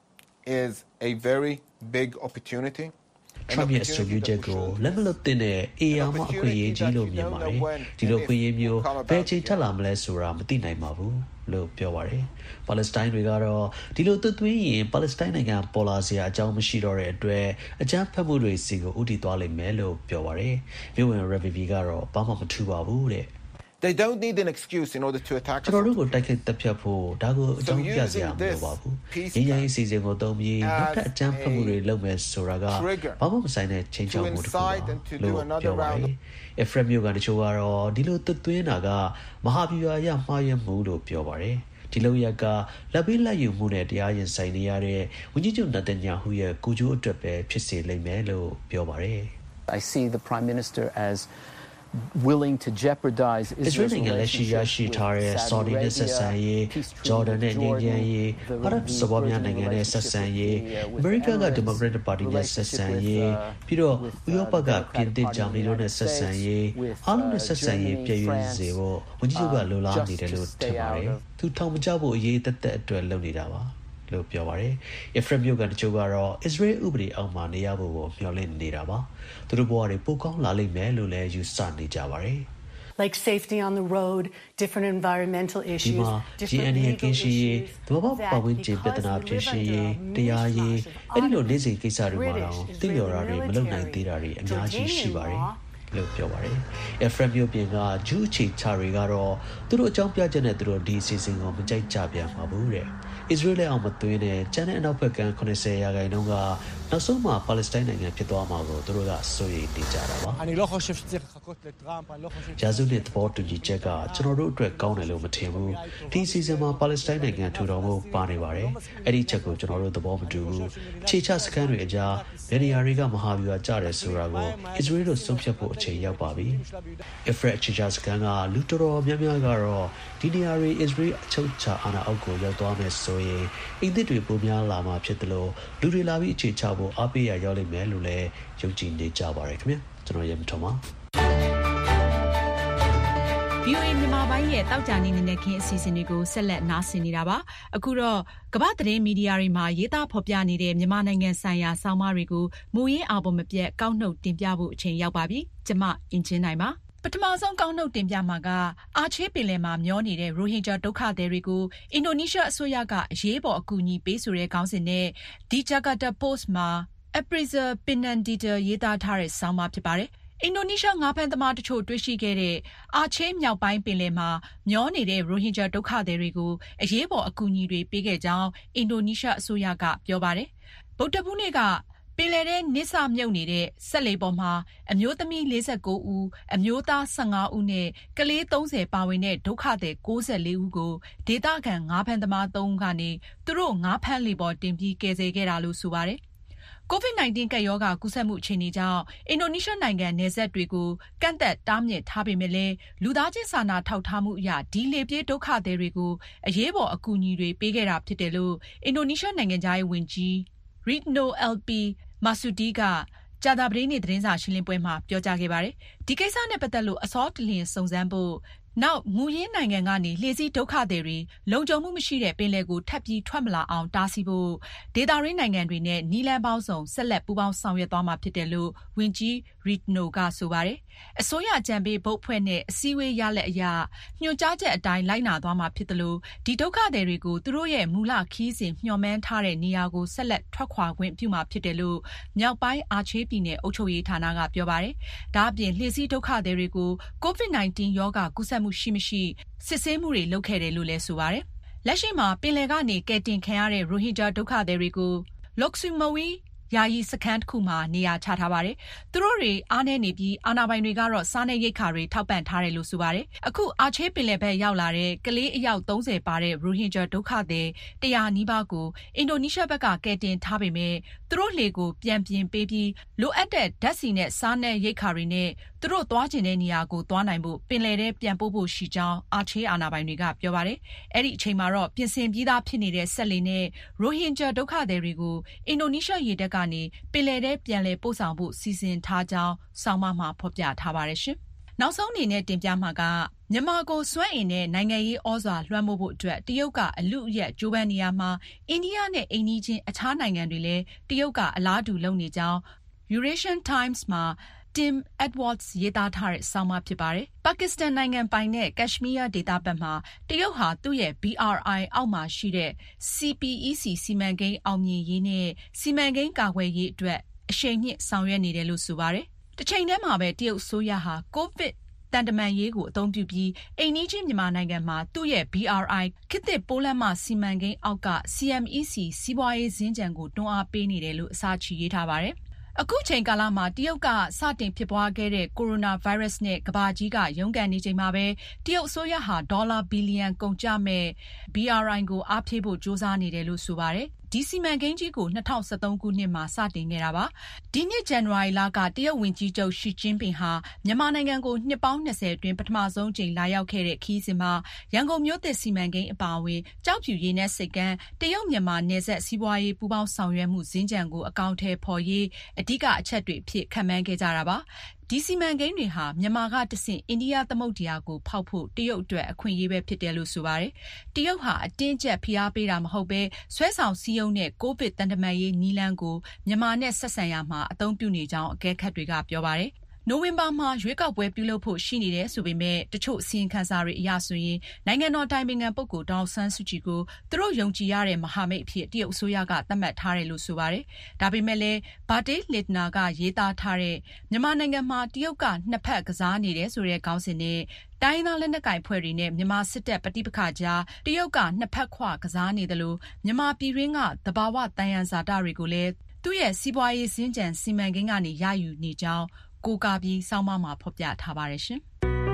[SPEAKER 12] is a very big opportunity
[SPEAKER 4] Trump ရဲ့အဆိုပြုချက်ကိုလက်မလွတ်တဲ့အေယာမအခွင့်အရေးကြီးလို့မြင်ပါတယ်ဒီလိုအခွင့်အရေးမျိုးဘယ်ချိန်ထပ်လာမလဲဆိုတာမသိနိုင်ပါဘူးလို့ပြောပါတယ်ပါလက်စတိုင်းတွေကတော့ဒီလိုသွတ်သွင်းရင်ပါလက်စတိုင်းနိုင်ငံပေါ်လာစရာအကြောင်းမရှိတော့တဲ့အတွက်အကြမ်းဖက်မှုတွေစီကိုဥတီသွားလိမ့်မယ်လို့ပြောပါတယ်မြို့ဝင် Revivi ကတော့ဘာမှမထူပါဘူးတဲ့
[SPEAKER 12] They don't need an excuse in order to attack us.
[SPEAKER 4] ကျွန်တော်တို့ကိုတိုက်ခိုက်တပ်ဖြတ်ဖို့ဒါကိုအကြောင်းပြစရာမလိုပါဘူး။ညီညီစီစဉ်ကိုတုံးပြီးနောက်ထပ်အကြမ်းဖက်မှုတွေလုပ်မယ်ဆိုတာကဘာမှမဆိုင်တဲ့ချိန်ချောက်မှုတစ်ခုပါလို့ပြောပါတယ်။ Efrem မျိုးကတချို့ကတော့ဒီလိုသွတ်သွင်းတာကမဟာဗျူဟာရမှားယွင်းမှုလို့ပြောပါတယ်။ဒီလိုရကလက်ပေးလက်ယူမှုနဲ့တရားရင်ဆိုင်နေရတဲ့ဝန်ကြီးချုပ်နတ်တန်ယာဟူရဲ့ကိုကျိုးအတွက်ပဲဖြစ်စေလိမ့်မယ်လို့ပြောပါတယ်။
[SPEAKER 13] I see the Prime Minister as willing to jeopardize
[SPEAKER 4] Israel's relationship with Saudiနဲ့ဆက်ဆံရေး Jordan နဲ့ငြိမ်းချမ်းရေး Arab စပွားများနိုင်ငံနဲ့ဆက်ဆံရေး America က Democratic Party နဲ့ဆက်ဆံရေးပြီးတော့ဥရောပကပြင်သစ်ဂျာမနီတို့နဲ့ဆက်ဆံရေးအားလုံးနဲ့ဆက်ဆံရေးပြည့်ရင်းစေဖို့ဝန်ကြီးချုပ်ကလိုလားနေတယ်လို့ထင်ပါတယ်သူထောင်မချဖို့အရေးတက်တက်အတွက်လုပ်နေတာပါလို့ပြောပါတယ်။ Efrem မျိုးကတချို့ကတော့ Israel ဥပဒေအောက်မှာနေရဖို့ကိုမျှော်လင့်နေတာပါ။သူတို့ဘဝတွေပိုကောင်းလာလိမ့်မယ်လို့လည်းယူဆနေကြပါတယ်။
[SPEAKER 14] Like safety on the road, different environmental issues,
[SPEAKER 4] different legal issues. ဒီမှာပတ်ဝန်းကျင်ပြဿနာဖြစ်ရှိရေးတရားရေးအဲ့ဒီလိုနေစဉ်ကိစ္စတွေမှာတော့သိလျော်တာတွေမလုပ်နိုင်သေးတာတွေအများကြီးရှိပါတယ်။လို့ပြောပါတယ်။ Efrem မျိုးပြင်ကဂျူးအခြေချတွေကတော့သူတို့အကြောင်းပြချက်နဲ့သူတို့ဒီအစီအစဉ်ကိုမကြိုက်ကြပြန်ပါဘူးတဲ့။ Israel အောင်မသွင်းတဲ့ကျန်တဲ့အနောက်ဘက်ကninetyရာခိုင်နှုန်းကနောက်ဆုံးမှာပါလက်စတိုင်းနိုင်ငံဖြစ်သွားမှာကိုသူတို့ကစိုးရိမ်နေကြတာပါ။ဂျာဇူနစ်သဘောတူညီချက်ကကျွန်တော်တို့အတွက်ကောင်းတယ်လို့မထင်ဘူး။ဒီစီဇန်မှာပါလက်စတိုင်းနိုင်ငံထူထောင်ဖို့ပါနေပါတယ်။အဲ့ဒီချက်ကိုကျွန်တော်တို့သဘောမတူဘူး။ခြေချစခန်းတွေအကြားဗနေယာတွေကမဟာဗျူဟာကျတယ်ဆိုတာကို Israel တို့ဆုံးဖြတ်ဖို့အချိန်ရောက်ပါပြီ။ Efrat ခြေချစခန်းကလူတော်တော်များများကတော့ဒီနေရာတွေ Israel အချုပ်အခြာအာဏာအောက်ကိုရောက်သွားမယ်ဆိုရင်အင်သစ်တွေပုံများလာမှာဖြစ်တယ်လို့လူတွေလာပြီးအခြေချဖို့အားပေးရရောက်လိမ့်မယ်လို့လည်းယုံကြည်နေကြပါတယ်ခင်ဗျာကျွန်တော်ရမထုံပါ
[SPEAKER 15] ဗီအိုအေ မြန်မာပိုင်းရဲ့တောက်ကြနေနေတဲ့ခင်းအစီအစဉ်တွေကိုဆက်လက်နားဆင်နေတာပါအခုတော့ကမ္ဘာသတင်းမီဒီယာတွေမှာရေးသားဖော်ပြနေတဲ့မြန်မာနိုင်ငံဆိုင်ရာဆောင်းပါးတွေကိုမူရင်းအာပေါ်မပြတ်ကောက်နှုတ်တင်ပြဖို့အချိန်ရောက်ပါပြီကျမအင်ဂျင်နိုင်ပါပထမဆုံးကောက်နှုတ်တင်ပြမှာကအာချေးပင်လယ်မှာမျောနေတဲ့ရိုဟင်ဂျာဒုက္ခသည်တွေကိုအင်ဒိုနီးရှားအစိုးရကအရေးပေါ်အကူအညီပေးဆိုတဲ့ခေါင်းစဉ်နဲ့ The Jakarta Post မှာ Appraiser Pinandita ရေးသားထားတဲ့ဆောင်းပါးဖြစ်ပါတယ်အင်ဒိုနီးရှားငါးဖမ်းသမားတချို့တွေ့ရှိခဲ့တဲ့အာချေးမြောက်ပိုင်းပင်လယ်မှာမျောနေတဲ့ရိုဟင်ဂျာဒုက္ခသည်တွေကိုအရေးပေါ်အကူအညီတွေပေးခဲ့ကြောင်းအင်ဒိုနီးရှားအစိုးရကပြောပါတယ်ဗုဒ္ဓဘုနေ့ကပင်လယ်ထဲနစ်စမြုပ်နေတဲ့စက်လှေပေါ်မှာအမျိုးသမီးforty-nineဦးအမျိုးသားfifteenဦးနဲ့ကလေးthirtyပါဝင်တဲ့ဒုက္ခသည်ninety-fourဦးကိုဒေသခံငါးဖမ်းသမားthreeဦးကနေသူတို့ငါးဖမ်းလှေပေါ်တင်ပြီးကယ်ဆယ်ခဲ့တာလို့ဆိုပါတယ်ကိုဗစ်nineteen ကပ်ရောဂါကူးစက်မှုအခြေအနေကြောင့်အင်ဒိုနီးရှားနိုင်ငံနယ်စပ်တွေကိုကန့်သက်တားမြစ်ထားပေမဲ့လည်းလူသားချင်းစာနာထောက်ထားမှုအရဒီလေပြေးဒုက္ခသည်တွေကိုအရေးပေါ်အကူအညီတွေပေးခဲ့တာဖြစ်တယ်လို့အင်ဒိုနီးရှားနိုင်ငံသားရေးဝန်ကြီး Retno L P Marsudi ကကြာသပတေးနေ့သတင်းစာရှင်းလင်းပွဲမှာပြောကြားခဲ့ပါတယ်။ဒီကိစ္စနဲ့ပတ်သက်လို့အစောတလျင်စုံစမ်းဖို့နောက်မူရင်းနိုင်ငံကနေလှေစီးဒုက္ခသည်တွေလုံခြုံမှုမရှိတဲ့ပင်လယ်ကိုထပ်ပြီးထွက်မလာအောင်တားဆီးဖို့ဒေသရင်းနိုင်ငံတွေနဲ့နီးလန်းပေါင်းစုံဆက်လက်ပူးပေါင်းဆောင်ရွက်သွားမှာဖြစ်တယ်လို့ဝန်ကြီး Retno ကဆိုပါတယ်။အစိုးရအကြံပေးဘုတ်ဖွဲ့နဲ့အစည်းအဝေးရလက်အရညွှန်ကြားချက်အတိုင်းလိုက်နာသွားမှာဖြစ်တယ်လို့ဒီဒုက္ခသည်တွေကိုသူတို့ရဲ့မူလခီးစဉ်မျှော်မှန်းထားတဲ့နေရာကိုဆက်လက်ထွက်ခွာခွင့်ပြုမှာဖြစ်တယ်လို့မြောက်ပိုင်းအာချေးပြည်နယ်အုပ်ချုပ်ရေးဌာနကပြောပါတယ်။ဒါအပြင်လှေစီးဒုက္ခသည်တွေကိုကိုဗစ်nineteenရောဂါကူးစက်မှုရှိမရှိစစ်ဆေးမှုတွေလုပ်ခဲ့တယ်လို့လည်းဆိုပါတယ်။လက်ရှိမှာပင်လယ်ကနေကယ်တင်ခံရတဲ့ရိုဟင်ဂျာဒုက္ခသည်တွေကိုလော့ဆူမဝီယာယီစခန်းတစ်ခုမှာနေရာချထားပါတယ်။သူတို့တွေအားနည်းနေပြီးအာဏာပိုင်တွေကတော့စားနပ်ရိက္ခာတွေထောက်ပံ့ထားတယ်လို့ဆိုပါတယ်။အခုအာချေးပင်လယ်ဘက်ရောက်လာတဲ့ကလေးအယောက်သုံးဆယ်ပါတဲ့ရိုဟင်ဂျာဒုက္ခသည်တရာနီးပါးကိုအင်ဒိုနီးရှားဘက်ကကယ်တင်ထားပေမဲ့သူတို့လှေကိုပြန်ပြင်ပေးပြီးလိုအပ်တဲ့ဓာတ်ဆီနဲ့စားနပ်ရိက္ခာတွေနဲ့သူတို့သွားကျင်တဲ့နေရာကိုသွားနိုင်ဖို့ပင်လယ်ထဲပြန်ပို့ဖို့ရှိကြောင်းအာချေးအာဏာပိုင်တွေကပြောပါတယ်။အဲ့ဒီအချိန်မှာတော့ပြင်ဆင်ပြီးသားဖြစ်နေတဲ့ဆက်လေနဲ့ရိုဟင်ဂျာဒုက္ခသည်တွေကိုအင်ဒိုနီးရှားရေတပ်ကနေပင်လယ်ထဲပြန်လည်ပို့ဆောင်ဖို့စီစဉ်ထားကြောင်းဆောင်းပါးမှာဖော်ပြထားပါတယ်ရှင်။နောက်ဆုံးအနေနဲ့တင်ပြမှာကမြန်မာကိုစွမ်းအင်နဲ့နိုင်ငံရေးဩဇာလွှမ်းမိုးဖို့အတွက်တရုတ်ကအလုအယက်ကြိုးပမ်းနေရမှာအိန္ဒိယနဲ့အိမ်နီးချင်းအခြားနိုင်ငံတွေလည်းတရုတ်ကအလားတူလုပ်နေကြောင်း Eurasian Times မှာ Tim Edwards ရေးသားထားတဲ့ဆောင်းပါးဖြစ်ပါတယ်။ပါကစ္စတန်နိုင်ငံပိုင်တဲ့ကက်ရှ်မီးယားဒေသဘက်မှာတရုတ်ဟာသူ့ရဲ့ B R I အောက်မှာရှိတဲ့ C P E C စီမံကိန်းအောင်မြင်ရေးနဲ့စီမံကိန်းကာကွယ်ရေးအတွက်အရှိန်မြင့်ဆောင်ရွက်နေတယ်လို့ဆိုပါတယ်။တစ်ချိန်တည်းမှာပဲတရုတ်အစိုးရဟာကိုဗစ်တန်တမန်ရေးကိုအသုံးပြုပြီးအိမ်နီးချင်းမြန်မာနိုင်ငံမှာသူ့ရဲ့ B R I ခေတ်သစ်ပိုးလမ်းမစီမံကိန်းအောက်က C M E C စီးပွားရေးစင်ကြံကိုတွန်းအားပေးနေတယ်လို့အစချီရေးထားပါတယ်။အခုချိန်ကာလမှာတရုတ်ကစတင်ဖြစ်ပွားခဲ့တဲ့ကိုရိုနာဗိုင်းရပ်စ်နဲ့ကမ္ဘာကြီးကရုန်းကန်နေချိန်မှာပဲတရုတ်အစိုးရဟာဒေါ်လာဘီလီယံကုန်ကျမဲ့ B R I ကိုအားဖြည့်ဖို့ကြိုးစားနေတယ်လို့ဆိုပါတယ်။ဒီစီမံကိန်းကြီးကို၂၀၁၃ခုနှစ်မှာစတင်ခဲ့တာပါ။ဒီနှစ်ဇန်နဝါရီလကတရုတ်ဝန်ကြီးချုပ်ရှီကျင်းပင်ဟာမြန်မာနိုင်ငံကိုနှစ်ပေါင်း၂၀အတွင်းပထမဆုံးချိန်လာရောက်ခဲ့တဲ့ခရီးစဉ်မှာရန်ကုန်မြို့သစ်စီမံကိန်းအပါအဝင်ကျောက်ဖြူရေနက်ဆိပ်ကမ်းတရုတ်မြန်မာနယ်စပ်စီးပွားရေးပူးပေါင်းဆောင်ရွက်မှုစင်္ကြန်ကိုအကောင်အထည်ဖော်ရေးအဓိကအချက်တွေအဖြစ်ခန့်မှန်းခဲ့ကြတာပါ။ဒီစီမံကိန်းတွေဟာမြန်မာကတဆင့်အိန္ဒိယသမုဒ္ဒရာကိုဖောက်ဖို့တရုတ်အတွက်အခွင့်အရေးပဲဖြစ်တယ်လို့ဆိုပါတယ်။တရုတ်ဟာအတင်းကျပ်ဖိအားပေးတာမဟုတ်ဘဲဆွဲဆောင်စည်းရုံးတဲ့ကိုဗစ်တန်တမန်ရေးနည်းလမ်းကိုမြန်မာနဲ့ဆက်ဆံရမှာအသုံးပြုနေကြောင်းအကဲခတ်တွေကပြောပါတယ်။နိုဝင်ဘာမှာရွေးကောက်ပွဲပြုလုပ်ဖို့ရှိနေတယ်ဆိုပေမဲ့တချို့အစီရင်ခံစာတွေအရဆိုရင်နိုင်ငံတော်တိုင်ပင်ခံပုဂ္ဂိုလ်ဒေါ်အောင်ဆန်းစုကြည်ကိုသူတို့ယုံကြည်ရတဲ့မဟာမိတ်အဖြစ်တရုတ်အစိုးရကသတ်မှတ်ထားတယ်လို့ဆိုပါတယ်။ဒါပေမဲ့လည်းဘာတေးလစ်နာကရေးသားထားတဲ့မြန်မာနိုင်ငံမှာတရုတ်ကနှစ်ဖက်ကစားနေတယ်ဆိုတဲ့ခေါင်းစဉ်နဲ့တိုင်းသားလက်နက်ကိုင်ဖွဲ့တွေနဲ့မြန်မာစစ်တပ်ပဋိပက္ခကြားတရုတ်ကနှစ်ဖက်ခွကစားနေတယ်လို့မြန်မာပြည်တွင်းကသဘာဝတန်ယံဇာတတွေကိုလည်းသူ့ရဲ့စီးပွားရေးစင်္ကြံစီမံကိန်းကနေရယူနေကြောင်းကိုကာပြီးဆောင်းပါးမှာဖော်ပြထားပါတယ်ရှင်။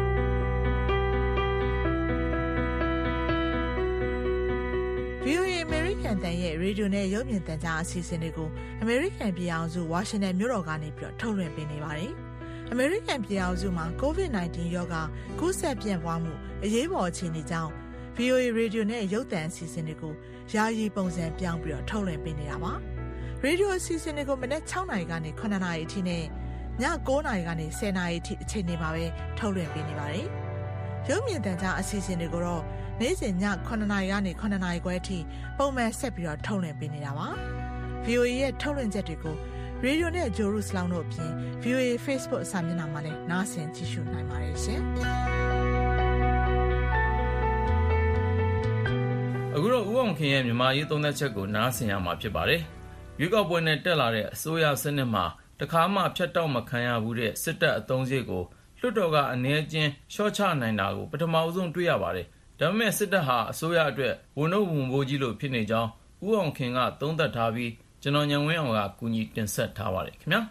[SPEAKER 3] ဗီအိုအေ American တန်ရဲ့ရေဒီယိုနဲ့ရုပ်မြင်သံကြားအစီအစဉ်တွေကို American ပြည်အောင်စုဝါရှင်တန်မြို့တော်ကနေပြီးတော့ထုတ်လွှင့်ပေးနေပါတယ်။ American ပြည်အောင်စုမှာ ကိုဗစ်နာইနတီ ရောဂါကူးစက်ပြန့်ပွားမှုအရေးပေါ်အခြေအနေကြောင့် ဗီအိုအေရေဒီယိုနဲ့ရုပ်သံအစီအစဉ်တွေကိုယာယီပုံစံပြောင်းပြီးတော့ထုတ်လွှင့်ပေးနေတာပါ။ရေဒီယိုအစီအစဉ်တွေကိုမနက်၆နာရီကနေ၇နာရီအထိနဲ့ည၉နာရီကနေ၁၀နာရီအထိအချိန်တွေမှာပဲထုတ်လွှင့်ပေးနေပါတယ်။ရုပ်မြင်သံကြားအစီအစဉ်တွေကိုတော့နေ့စဉ်ည၇နာရီကနေ၇နာရီခွဲအထိပုံမှန်ဆက်ပြီးတော့ထုတ်လွှင့်ပေးနေတာပါ။ ဗီအိုအေ ရဲ့ထုတ်လွှင့်ချက်တွေကိုရေဒီယိုနဲ့ဂျိုရုစလောင်းတို့အပြင် ဗီအိုအေ Facebook စာမျက်နှာမှာလည်းနားဆင်ကြည့်ရှုနိုင်ပါတယ်ရှင်။
[SPEAKER 16] အခုတော့ဦးအောင်ခင်ရဲ့မြန်မာရေးသုံးသက်ချက်ကိုနားဆင်ရမှာဖြစ်ပါတယ်။ရွေးကောက်ပွဲနဲ့တက်လာတဲ့အစိုးရစနစ်မှာတခါမှဖြတ်တောက်မခံရဘူးတဲ့စစ်တပ်အသုံးစရိတ်ကိုလွှတ်တော်ကအနည်းချင်းရှော့ချနိုင်တာကိုပထမအဆုံးတွေ့ရပါတယ်။ဒါပေမဲ့စစ်တပ်ဟာအစိုးရအတွက်ဝန်တော့ဝန်ပိုးကြီးလို့ဖြစ်နေကြောင်းဦးအောင်ခင်ကသုံးသပ်ထားပြီးကျွန်တော်ညံဝင်းအောင်ကကူညီတင်ဆက်ထားပါတယ်ခင်ဗျာ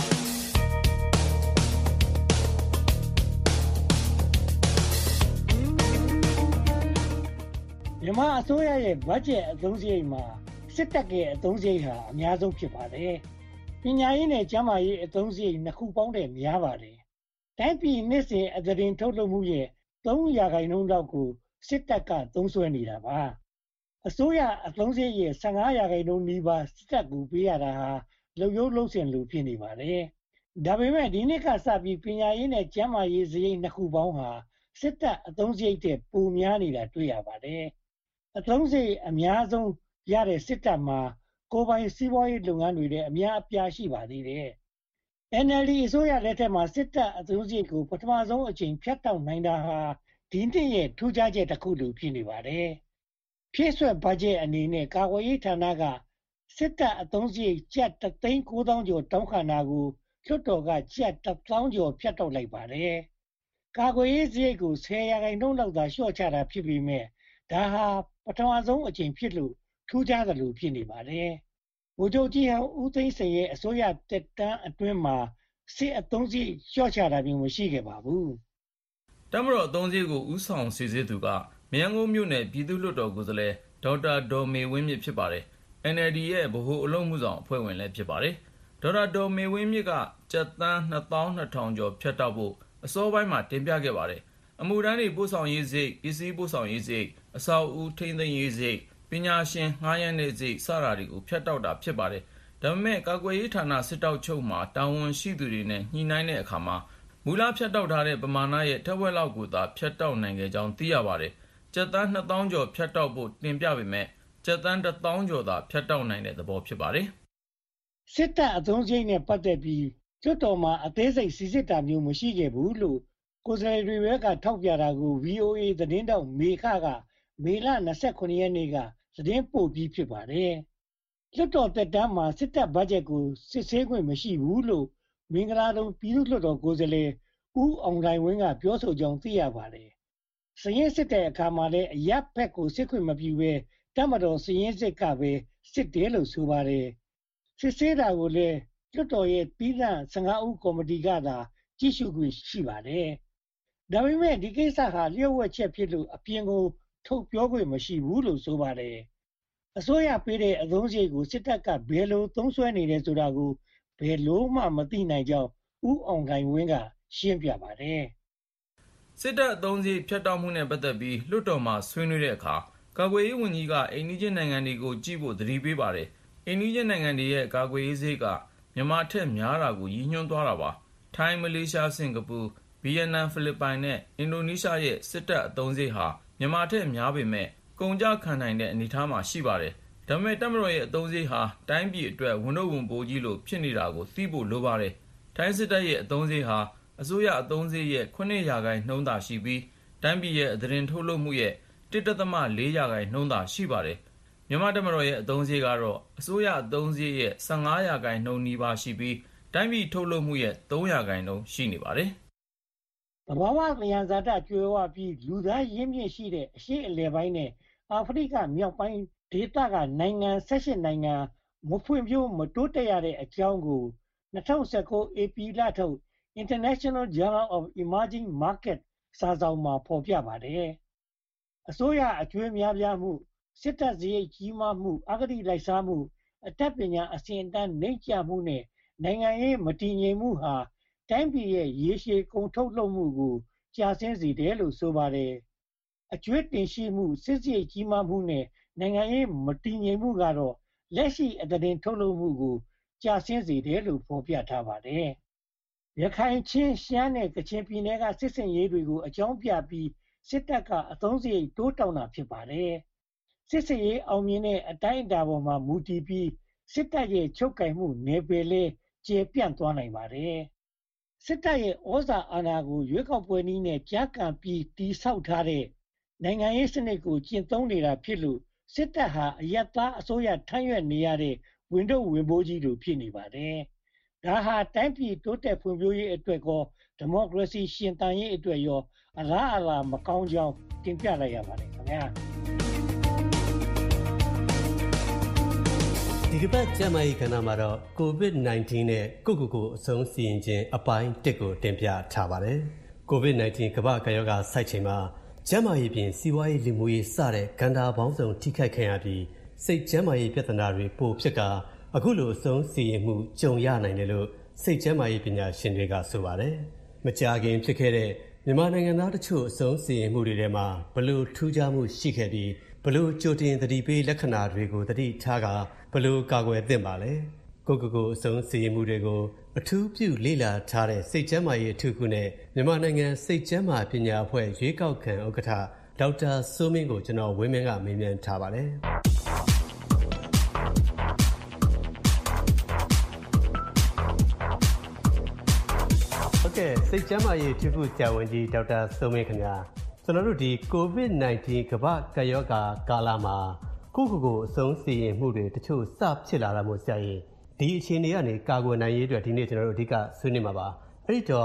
[SPEAKER 17] ။မြန်မာအစိုးရရဲ့ဘတ်ဂျက်အသုံးစရိတ်မှာစစ်တပ်ရဲ့အသုံးစရိတ်ဟာအများဆုံးဖြစ်ပါတယ်။ပညာရေးနဲ့ကျန်းမာရေးအသုံးစရိတ်နှစ်ခုပေါင်းတဲ့များပါတယ်။တိုင်းပြည်နှစ်စဉ်အသားတင်ထုတ်လုပ်မှုရဲ့သုံးရာခိုင်နှုန်းလောက်ကိုစစ်တပ်ကသုံးစွဲနေတာပါ။အစိုးရအသုံးစရိတ်ရဲ့၁၅ရာခိုင်နှုန်းနီးပါးစစ်တပ်ကိုပေးရတာဟာလုံယုံလုံးစင်လို့ဖြစ်နေပါတယ်။ဒါပေမဲ့ဒီနှစ်ကစပြီးပညာရေးနဲ့ကျန်းမာရေးစရိတ်နှစ်ခုပေါင်းဟာစစ်တပ်အသုံးစရိတ်တဲ့ပိုများနေတာတွေ့ရပါတယ်။အသုံးစရိတ်အများဆုံးရတဲ့စစ်တပ်မှာကိုယ်ပိုင်စီးပွားရေးလုပ်ငန်းတွေလည်းအများအပြားရှိပါသေးတယ်။ N L D အစိုးရလက်ထက်မှာစစ်တပ်အသုံးစရိတ်ကိုပထမဆုံးအချိန်ဖြတ်တောက်နိုင်တာဟာဒီနှစ်ရဲ့ထူးခြားချက်တစ်ခုလိုဖြစ်နေပါတယ်။ဖြည့်ဆွတ်ဘတ်ဂျက်အနေနဲ့ကာကွယ်ရေးဌာနကစစ်တပ်အသုံးစရိတ်ကျပ်တစ်သိန်းကိုးသောင်းကျော်တောင်းခံတာကိုလွှတ်တော်ကကျပ်တစ်သောင်းကျော်ဖြတ်တောက်လိုက်ပါတယ်။ကာကွယ်ရေးစရိတ်ကိုဆယ်ရာခိုင်နှုန်းလောက်သာလျှော့ချတာဖြစ်ပေမဲ့ဒါဟာပထမဆုံးအကြိမ်ဖြစ်လို့ထူးခြားသလိုဖြစ်နေပါတယ်။ဗိုလ်ချုပ်ကြီးဟောင်းဦးသိန်းစိန်ရဲ့အစိုးရတက်တန်းအတွင်းမှာစစ်အသုံးစရိတ်လျှော့ချတာမျိုးမရှိခဲ့ပါဘူး
[SPEAKER 16] ။တပ်မတော်အသုံးစရိတ်ကိုဦးဆောင်စီစစ်သူကမရန်ကုန်မြို့နယ်ပြည်သူ့လွှတ်တော်ကိုယ်စားလှယ်ဒေါက်တာဒေါ်မေဝင်းမြင့်ဖြစ်ပါတယ်။ အန် အယ်လ် ဒီ ရဲ့ဗဟိုအလုပ်မှုဆောင်အဖွဲ့ဝင်လည်းဖြစ်ပါတယ်။ဒေါက်တာဒေါ်မေဝင်းမြင့်ကကျပ်သန်းနှစ်သောင်းနှစ်ထောင်ကျော်ဖြတ်တောက်ဖို့အစောပိုင်းမှာတင်ပြခဲ့ပါတယ်။အမှုထမ်းတွေပို့ဆောင်ရေးစရိတ်၊ပစ္စည်းပို့ဆောင်ရေးစရိတ်၊အဆောက်အဦထိန်းသိမ်းရေးစရိတ်၊ပညာရှင်ငှားရမ်းတဲ့စရိတ်စတာတွေကိုဖြတ်တောက်တာဖြစ်ပါတယ်။ဒါပေမဲ့ကာကွယ်ရေးဌာနစစ်တောက်ချုပ်မှာတာဝန်ရှိသူတွေနဲ့ညှိနှိုင်းတဲ့အခါမှာမူလဖြတ်တောက်ထားတဲ့ပမာဏရဲ့ထက်ဝက်လောက်ကိုသာဖြတ်တောက်နိုင်ခဲ့ကြောင်းသိရပါတယ်။ကျပ်သန်းနှစ်သောင်းကျော်ဖြတ်တောက်ဖို့တင်ပြပေမဲ့ကျပ်သန်းတစ်သောင်းကျော်သာဖြတ်တောက်နိုင်တဲ့သဘောဖြစ်ပါတယ်
[SPEAKER 17] ။စစ်တပ်အသုံးစရိတ်နဲ့ပတ်သက်ပြီးကျွတ်တော်မှာအသေးစိတ်စီစစ်တာမျိုးမရှိခဲ့ဘူးလို့ကိုယ်စားလှယ်တွေဘက်ကထောက်ပြတာကို ဗီအိုအေ သတင်းတောက်မေခကမေလ၂၉ရက်နေ့ကသတင်းပို့ပြီးဖြစ်ပါတယ်။လွှတ်တော်သက်တမ်းမှာစစ်တပ်ဘတ်ဂျက်ကိုစစ်ဆေးခွင့်မရှိဘူးလို့မင်္ဂလာတုံပြည်သူ့လွှတ်တော်ကိုယ်စားလှယ်ဦးအောင်တိုင်းဝင်းကပြောဆိုကြောင်းသိရပါတယ်။စည်ရင်းစစ်တဲ့အခါမှာလည်းအရပ်ဘက်ကိုစစ်ခွင့်မပြုဘဲတပ်မတော်စည်ရင်းစစ်ကပဲစစ်တယ်လို့ဆိုပါတယ်။စစ်ဆေးတာကိုလည်းလွှတ်တော်ရဲ့ပြည်သန့်၁၅ဦးကော်မတီကသာကြည့်ရှုခွင့်ရှိပါတယ်။ဒါပေမဲ့ဒီကိစ္စဟာလျှို့ဝှက်ချက်ဖြစ်လို့အပြင်ကိုထုတ်ပြောခွင့်မရှိဘူးလို့ဆိုပါတယ်။အစိုးရပေးတဲ့အသုံးစရိတ်ကိုစစ်တပ်ကဘယ်လိုသုံးစွဲနေတယ်ဆိုတာကိုဘယ်လိုမှမသိနိုင်ကြောင်းဦးအောင်တိုင်းဝင်းကရှင်းပြပါတယ်
[SPEAKER 16] ။စစ်တပ်အသုံးစရိတ်ဖြတ်တောက်မှုနဲ့ပတ်သက်ပြီးလွှတ်တော်မှာဆွေးနွေးတဲ့အခါကာကွယ်ရေးဝန်ကြီးကအိန္ဒိယနိုင်ငံတွေကိုကြည့်ဖို့သတိပေးပါတယ်။အိန္ဒိယနိုင်ငံတွေရဲ့ကာကွယ်ရေးစရိတ်ကမြန်မာထက်များတာကိုရည်ညွှန်းသွားတာပါ။ထိုင်း၊မလေးရှား၊စင်ကာပူ၊ဗီယက်နမ်၊ဖိလစ်ပိုင်နဲ့အင်ဒိုနီးရှားရဲ့စစ်တပ်အသုံးစရိတ်ဟာမြန်မာထက်များပေမဲ့ကုန်ကျခံနိုင်တဲ့အနေအထားမှာရှိပါတယ်။ဒါပေမဲ့တပ်မတော်ရဲ့အသုံးစရိတ်ဟာတိုင်းပြည်အတွက်ဝန်ထုတ်ဝန်ပိုးကြီးလိုဖြစ်နေတာကိုသိဖို့လိုပါတယ်။ထိုင်းစစ်တပ်ရဲ့အသုံးစရိတ်ဟာအစိုးရအသုံးစရိတ်ရဲ့ခုနှစ်ရာခိုင်နှုန်းသာရှိပြီးတိုင်းပြည်ရဲ့သတင်းထုတ်လုပ်မှုရဲ့တစ်ဒသမလေးရာခိုင်နှုန်းသာရှိပါတယ်။မြန်မာတပ်မတော်ရဲ့အသုံးစရိတ်ကတော့အစိုးရအသုံးစရိတ်ရဲ့၁၅ရာခိုင်နှုန်းနီးပါးရှိပြီးတိုင်းပြည်ထုတ်လုပ်မှုရဲ့၃ရာခိုင်နှုန်းရှိနေပါတယ်
[SPEAKER 17] ။သဘာဝသယံဇာတကျွယ်ဝပြီးလူသားရင်းမြစ်ရှိတဲ့အရှေ့အလယ်ပိုင်းနဲ့အာဖရိကမြောက်ပိုင်းဒေသကနိုင်ငံ၁၈နိုင်ငံမဖွံ့ဖြိုးမတိုးတက်ရတဲ့အကြောင်းကို၂၀၁၉ဧပြီလထုတ် International Journal of Emerging Markets စာစောင်မှာဖော်ပြပါတယ်။အစိုးရအကျွေးများပြားမှုစစ်တပ်စရိတ်ကြီးမားမှုအဂတိလိုက်စားမှုအတတ်ပညာအဆင့်အတန်းနှိမ့်ကျမှုနဲ့နိုင်ငံရေးမတည်ငြိမ်မှုဟာတိုင်းပြည်ရဲ့ရေရှည်ကုန်ထုတ်လုပ်မှုကိုကြာဆင်းစေတယ်လို့ဆိုပါတယ်။အကျွေးတင်ရှိမှုစစ်စရိတ်ကြီးမားမှုနဲ့နိုင်ငံရေးမတည်ငြိမ်မှုကတော့လက်ရှိအသားတင်ထုတ်လုပ်မှုကိုကြာဆင်းစေတယ်လို့ဖော်ပြထားပါတယ်။ရခိုင်ချင်းရှမ်းနဲ့ကချင်ပြည်နယ်ကစစ်စင်ရေးတွေကိုအကြောင်းပြပြီးစစ်တပ်ကအသုံးစရိတ်တိုးတောင်းတာဖြစ်ပါတယ်။စစ်စင်ရေးအောင်မြင်တဲ့အတိုင်းအတာပေါ်မှာမူတည်ပြီးစစ်တပ်ရဲ့ချုပ်ကိုင်မှုနယ်ပယ်လေးကျေပြန့်သွားနိုင်ပါတယ်။စစ်တပ်ရဲ့ဩဇာအာဏာကိုရွေးကောက်ပွဲနည်းနဲ့ကြားကန်ပြီးတိဆောက်ထားတဲ့နိုင်ငံရေးစနစ်ကိုကျင့်သုံးနေတာဖြစ်လို့စစ်တပ်ဟာအယက်သားအစိုးရထမ်းရွက်နေရတဲ့ဝန်ထုတ်ဝန်ပိုးကြီးလိုဖြစ်နေပါတယ်။ဒါဟာတိုင်းပြည်တိုးတက်ဖွံ့ဖြိုးရေးအတွက်ကောဒီမိုကရေစီရှင်သန်ရေးအတွက်ရောအလားအလာမကောင်းကြောင်းတင်ပြလိုက်ရပါတယ်ခင်ဗျာ။
[SPEAKER 18] ဒီတစ်ပတ်ကျန်းမာရေးကဏ္ဍမှာတော့ ကိုဗစ်-၁၉ နဲ့ကိုယ့်ကိုယ်ကိုအဆုံးစီရင်ခြင်းအပိုင်းတစ်ကိုတင်ပြထားပါတယ်။ကိုဗစ်-၁၉ ကမ္ဘာ့ကပ်ရောဂါဆိုက်ချိန်မှာကျန်းမာရေးပြင်စီးပွားရေးလူမှုရေးစတဲ့ကဏ္ဍပေါင်းစုံထိခိုက်ခံရပြီးစိတ်ကျန်းမာရေးပြဿနာတွေပိုဖြစ်ကာအခုလိုအဆုံးစီရင်မှုကြုံရနိုင်တယ်လို့စိတ်ကျန်းမာရေးပညာရှင်တွေကဆိုပါတယ်။မကြာခင်ဖြစ်ခဲ့တဲ့မြန်မာနိုင်ငံသားတချို့အဆုံးစီရင်မှုတွေထဲမှာဘလို့ထူးခြားမှုရှိခဲ့ပြီးဘလို့ကြိုတင်သတိပေးလက္ခဏာတွေကိုသတိထားကာဘလို့ကာကွယ်သင့်ပါလဲ။ကိုကိုကိုအဆုံးစီရင်မှုတွေကိုအထူးပြုလေ့လာထားတဲ့စိတ်ကျန်းမာရေးအထူးကုနဲ့မြန်မာနိုင်ငံစိတ်ကျန်းမာပညာအဖွဲ့ရွေးကောက်ခံဥက္ကဋ္ဌဒေါက်တာစိုးမင်းကိုကျွန်တော်ဝင်းမင်းကမေးမြန်းထားပါတယ်။ဟုတ်ကဲ့စိတ်ကျန်းမာရေးအထူးကုဆရာဝန်ကြီးဒေါက်တာစိုးမင်းခင်ဗျာကျွန်တော်တို့ဒီကိုဗစ်-၁၉ ကမ္ဘာ့ကပ်ရောဂါကာလမှာကိုကိုကိုအဆုံးစီရင်မှုတွေတချို့စဖြစ်လာတာမို့ဆရာကြီးဒီအခြေအနေကနေကာကွယ်နိုင်ရေးအတွက်ဒီနေ့ကျွန်တော်တို့အဓိကဆွေးနွေးမှာပါအဲ့ဒီတော့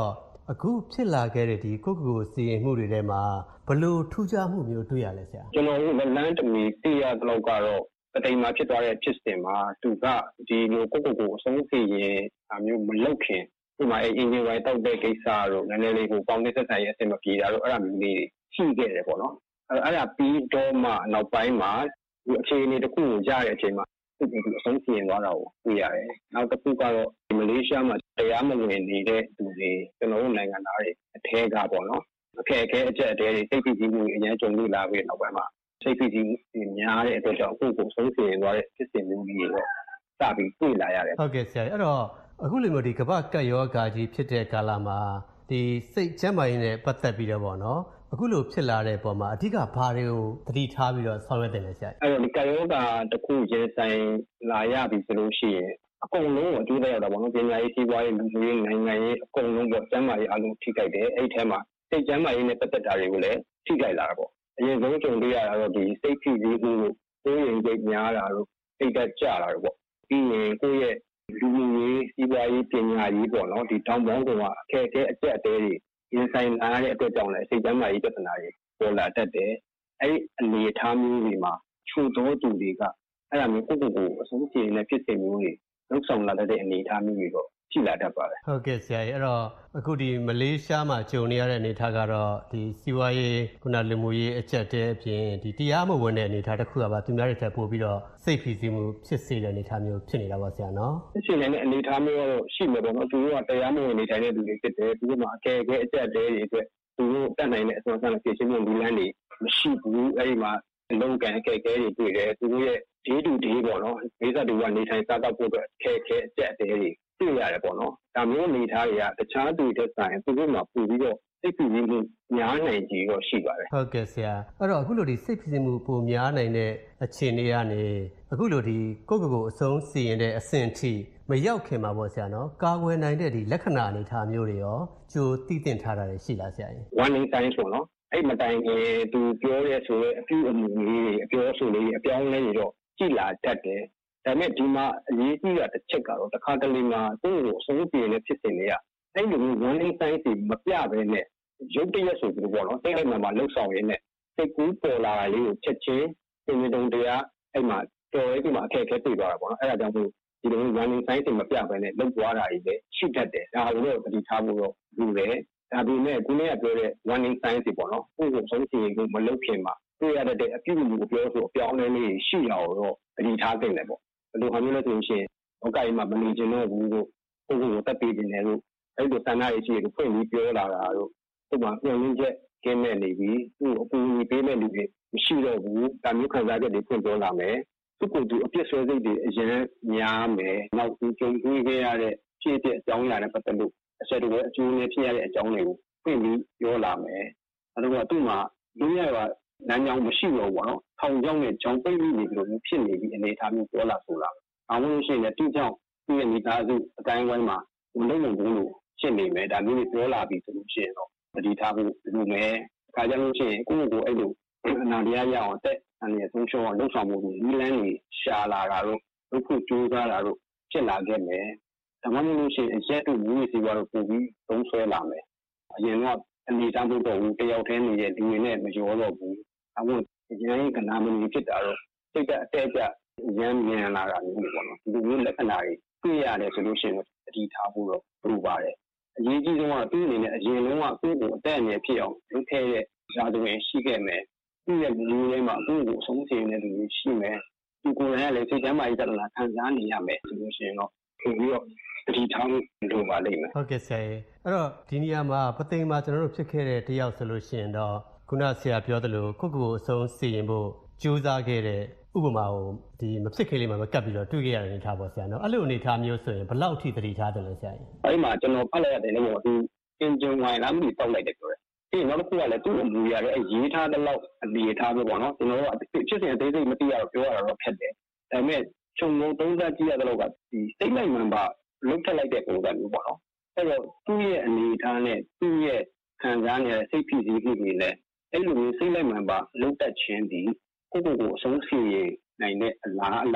[SPEAKER 18] အခုဖြစ်လာခဲ့တဲ့ဒီကိုယ့်ကိုယ်စီရင်မှုတွေထဲမှာဘယ်လိုထူးခြားမှုမျိုးတွေ့ရလဲဆရာ
[SPEAKER 19] ကျွန်တော်တို့လမ်းတမီသိရတဲ့လောက်ကတော့အတိမ်မှာဖြစ်သွားတဲ့ဖြစ်စဉ်မှာသူကဒီလိုကိုယ့်ကိုယ်ကိုအဆုံးစီရင်အမျိုးမလုပ်ခင်ဒီမှာအင်ဂျင်ဝိုင်တောက်တဲ့ကိစ္စတို့နည်းနည်းလေးကိုပေါင်းတဲ့ဆက်ဆံရေးအဆင်မပြေတာတို့အဲ့ဒါမျိုးလေးရှိခဲ့တယ်ပေါ့နော်အဲ့ဒါပြီးတော့မှနောက်ပိုင်းမှာဒီအခြေအနေတစ်ခုကိုကြားတဲ့အချိန်မှာသူကအဆုံးစီရင်သွားတာကိုတွေ့ရတယ်နောက်တစ်ခုကတော့မလေးရှားမှာတရားမဝင်နေတဲ့သူတွေကျွန်တော်တို့နိုင်ငံသားတွေအထက်ကပေါ့နော်အခက်အခဲအကျက်အတဲတွေစိတ်ဖိစီးမှုအများကြုံတွေ့လာပြီးနောက်ပိုင်းမှာစိတ်ဖိစီးမှုများတဲ့အတွက်ကြောင့်ကိုယ့်ကိုယ်ဆုံးစီရင်သွားတဲ့ဖြစ်စဉ်မျိုးကြီးတွေတော့စပြီးတွေ့လာရတယ်
[SPEAKER 18] ဟုတ်ကဲ့ဆရာအဲ့တော့အခုလိုမျိုးဒီကမ္ဘာကပ်ရောဂါကြီးဖြစ်တဲ့ကာလမှာဒီစိတ်ကျန်းမာရေးနဲ့ပတ်သက်ပြီးတော့ပေါ့နော်အခုလိုဖြစ်လာတဲ့ပုံမှာအဓိကဘာတွေကိုသတိထားပြီးတော့ဆောင်ရွက်တယ်လဲဆရာ
[SPEAKER 19] အဲ့တော့ဒီကာယောဂါတစ်ခုရဲဆိုင်လာရပြီဆိုလို့ရှိရင်အကုန်လုံးအကျိုးသက်ရောက်တာပေါ့နော်ပညာရေးစီးပွားရေးလူမှုရေးနိုင်ငံရေးအကုန်လုံးပေါ့ကျန်းမာရေးအလုံးထိခိုက်တယ်အဲ့ဒီထဲမှာစိတ်ကျန်းမာရေးနဲ့ပတ်သက်တာတွေကိုလည်းထိခိုက်လာတာပေါ့အရင်ဆုံးကြုံတွေ့ရတာတော့ဒီစိတ်ဖိစီးမှုကိုကိုယ်ရင်စိတ်များတာတို့စိတ်တက်ကြတာတို့ပေါ့ပြီးရင်ကိုယ့်ရဲ့လူမှုရေးစီးပွားရေးပညာရေးပေါ့နော်ဒီတောင်ပေါင်းကအခက်အခဲအကျက်အတဲတွေရင်ဆိုင်လာတဲ့အတွက်ကြောင့်လည်းစိတ်ကျန်းမာရေးပြဿနာတွေပေါ်လာတတ်တယ်။အဲဒီအနေအထားမျိုးတွေမှာချို့သောသူတွေကအဲ့ဒါမျိုးကိုယ့်ကိုယ်ကိုအဆုံးစီရင်တဲ့ဖြစ်စဉ်မျိုးတွေလောက်ဆောင်လာတဲ့အနေအထားမျိုးတွေတော့ရှိလာတတ်ပါတယ်
[SPEAKER 18] ။ဟုတ်ကဲ့ဆရာကြီးအဲ့တော့အခုဒီမလေးရှားမှာကြုံနေရတဲ့အနေအထားကတော့ဒီစီးပွားရေးခုနလူမှုရေးအကျက်တဲအပြင်ဒီတရားမဝင်တဲ့အနေအထားတစ်ခုကပါသူများတွေထပ်ပို့ပြီးတော့စိတ်ဖိစီးမှုဖြစ်စေတဲ့အနေအထားမျိုးဖြစ်နေတာပါဆရာနော်
[SPEAKER 19] ။ဖြစ်နေတဲ့အနေအထားမျိုးတော့ရှိမှာပေါ့နော်။သူတို့ကတရားမဝင်နေထိုင်တဲ့သူတွေဖြစ်တယ်။သူတို့မှာအကဲအကဲအကျက်တဲတွေအတွက်သူတို့တတ်နိုင်တဲ့အစွမ်းဆောင်ဖြည့်ရှင်းမှုလူလန်းတွေမရှိဘူး။အဲဒီမှာအလုံးကန်အကဲအကဲတွေတွေ့တယ်။သူတို့ရဲ့ဒေးတူဒေးပေါ့နော်။ဒေသတူကနေထိုင်စားတော့ဖို့အတွက်အကဲအကဲအကျက်တဲတွေတွေ့ရတယ်ပေါ့နော်။ဒါမျိုးအနေထားတွေကတခြားသူတွေဆိုင်သူတို့မှာပို့ပြီးတော့စိတ်ဖိစီးမှုများနိုင်ကြတော့ရှိပါတယ်
[SPEAKER 18] ဟုတ်ကဲ့ဆရာအဲ့တော့အခုလိုဒီစိတ်ဖိစီးမှုပိုများနိုင်တဲ့အခြေအနေကနေအခုလိုဒီကိုယ့်ကိုယ်ကိုအဆုံးစီရင်တဲ့အဆင့်အထိမရောက်ခင်မှာပေါ့ဆရာနော်ကာကွယ်နိုင်တဲ့ဒီလက္ခဏာအနေထားမျိုးတွေရောကြိုသိသင့်ထားတာရှိလားဆရာကြီး
[SPEAKER 19] warning signs ပေါ့နော်အဲ့မတိုင်ခင်သူပြောရဲဆိုတဲ့အပြုအမူလေးတွေအပြောဆိုလေးတွေအပြောင်းလဲတွေတော့ကြည်လာတတ်တယ်ဒါပေမဲ့ဒီမှာအရေးကြီးတာတစ်ချက်ကတော့တစ်ခါတလေမှာသူ့ကိုအဆုံးစီရင်တဲ့ဖြစ်စဉ်တွေကအဲ့လိုမျိုး warning signs တွေမပြဘဲနဲ့ရုပ်တရက်ဆိုပြီးတော့နော်တိတ်လိုက်မှမှာလှုပ်ဆောင်ရင်းနဲ့စိတ်ကူးပေါ်လာတာလေးကိုချက်ချင်းပြင်ပြတုံတရားအဲ့မှာတော်ရဲဒီမှာအခက်အခဲတွေ့သွားတာပေါ့နော်အဲ့ဒါကြောင့်မို့ဒီလို warning signs တွေမပြဘဲနဲ့လှုပ်သွားတာကြီးပဲရှိတတ်တယ်ဒါကိုတော့တတိထားဖို့တော့လူတယ်ဒါပေမဲ့ခုနကပြောတဲ့ warning signs တွေပေါ့နော်ကိုယ့်ကိုဆုံးစီရင်ကိုမလှုပ်ခင်မှာတွေ့ရတဲ့အပြုအမူကိုပြောဆိုအပြောင်းအလဲလေးရှိအောင်တော့တတိထားသင့်တယ်ပေါ့ဘယ်လိုဟာမျိုးလဲဆိုရင်ဟောကကြီးမှာမနေချင်တော့ဘူးလို့ကိုယ့်ကိုယ်တက်ပေးနေတယ်လို့အဲ့လိုတန်ခါးရေးရှိကိုဖွင့်ပြီးပြောလာတာတို့ဥပမာပြန်ရင်းချက်ကင်းမဲ့နေပြီးသူ့အကူအညီပေးမဲ့လူတွေမရှိတော့ဘူးဒါမျိုးခံစားချက်တွေဖွင့်ပြောလာမယ်သူ့ကိုယ်သူအပြစ်ဆွဲစိတ်တွေအရင်များမယ်နောက်သူကြုံတွေ့ခဲ့ရတဲ့ဖြစ်တဲ့အကြောင်းအရာတွေပတ်သက်လို့အဆက်တွေအကျိုးနဲ့ဖြစ်ရတဲ့အကြောင်းတွေကိုဖွင့်ပြီးပြောလာမယ်အဲ့တော့သူ့မှာလူရကလမ်းကြောင်းမရှိတော့ဘူးပေါ့နော်ထောင်ကြောင်းနဲ့ကြောင်းပိတ်ပြီးနေကြလို့ဖြစ်နေပြီးအနေထားမျိုးပြောလာဆိုလာအောင်လို့ရှိရင်လည်းသူ့ကြောင့်သူ့ရဲ့မိသားစုအတိုင်းဝိုင်းမှာဘလုံးလုံးဘူးလို့ဖြစ်နေမယ်ဒါမျိုးတွေပြောလာပြီးဆိုလို့ရှိရင်တော့တတိထားဖို့လိုမယ်အခါကျလို့ရှိရင်ကိုယ့်ကိုယ်အဲ့လိုအနာတရားရအောင်တက်အနေဆုံးရှုံးအောင်လှုပ်ဆောင်မှုတွေဒီလမ်းတွေရှာလာတာတို့လုပ်ဖို့ကြိုးစားတာတို့ဖြစ်လာခဲ့မယ်ဒါမှမဟုတ်လို့ရှိရင်အရက်တို့မျိုးစီကတော့ပုံပြီးသုံးဆွဲလာမယ်အရင်ကအနေထားဖို့တော့ဘူးတယောက်တည်းနေတဲ့လူတွေနဲ့မရောတော့ဘူးအခုအရင်ကနာမည်ဖြစ်တာတော့စိတ်ကအတဲကျရမ်းမြန်လာတာမျိုးပေါ့နော်ဒီလိုလက္ခဏာတွေတွေ့ရတယ်ဆိုလို့ရှိရင်တတိထားဖို့တော့လိုပါတယ်အရေးကြီးဆုံးကသူ့အနေနဲ့အရင်လုံးကကိုယ့်ကိုအသက်အန္တရာယ်ဖြစ်အောင်လုပ်ခဲ့တဲ့ဇာတ်ဝင်ရှိခဲ့မယ်သူ့ရဲ့လူတွေမှာကိုယ့်ကိုအဆုံးစီရင်တဲ့လူတွေရှိမယ်ဒီကိုယ်တိုင်ကလည်းစိတ်ကျန်းမာရေးပြဿနာခံစားနေရမယ်ဆိုလို့ရှိရင်တော့ပြီးတော့တတိထားဖို့လိုပါလိမ့်မယ်
[SPEAKER 18] ဟုတ်ကဲ့ဆရာကြီးအဲ့တော့ဒီနေရာမှာပသိမ်မှာကျွန်တော်တို့ဖြစ်ခဲ့တဲ့တယောက်ဆိုလို့ရှိရင်တော့ခုနဆရာပြောသလိုကိုယ့်ကိုယ်အဆုံးစီရင်ဖို့ကြိုးစားခဲ့တဲ့ဥပမာကိုဒီမဖြစ်ခင်လေးမှာမကပ်ပြီးတော့တွေ့ခဲ့ရတဲ့အနေထားပေါ့ဆရာနော်အဲ့လိုအနေထားမျိုးဆိုရင်ဘယ်လောက်ထိသတိထားတယ်လဲဆရာကြီး
[SPEAKER 19] အဲ့မှာကျွန်တော်ဖတ်လိုက်ရတယ်လေပေါ့ဒီအင်ဂျင်ဝိုင်လားမသိတောက်လိုက်တယ်ပြောတယ်ပြီးနောက်တစ်ခုကလည်းသူ့အမူအရာရဲ့ရေးထားတဲ့လောက်အနေထားပဲပေါ့နော်ကျွန်တော်တို့ဖြစ်စဉ်အသေးစိတ်မသိရတော့ပြောရတာတော့ခက်တယ်ဒါပေမဲ့ခြုံငုံသုံးသပ်ကြည့်ရတဲ့လောက်ကဒီစိတ်လိုက်မှန်ပါလုတ်ထက်လိုက်တဲ့ပုံစံမျိုးပေါ့နော်အဲ့တော့သူ့ရဲ့အနေထားနဲ့သူ့ရဲ့ခံစားနေတဲ့စိတ်ဖိစီးမှုတွေနဲ့အဲ့လိုမျိုးစိတ်လိုက်မှန်ပါလုတ်တက်ခြင်းဒီကိုယ့်ကိုယ်ကိုအဆုံးစီရင်နိုင်တဲ့အလားအလာ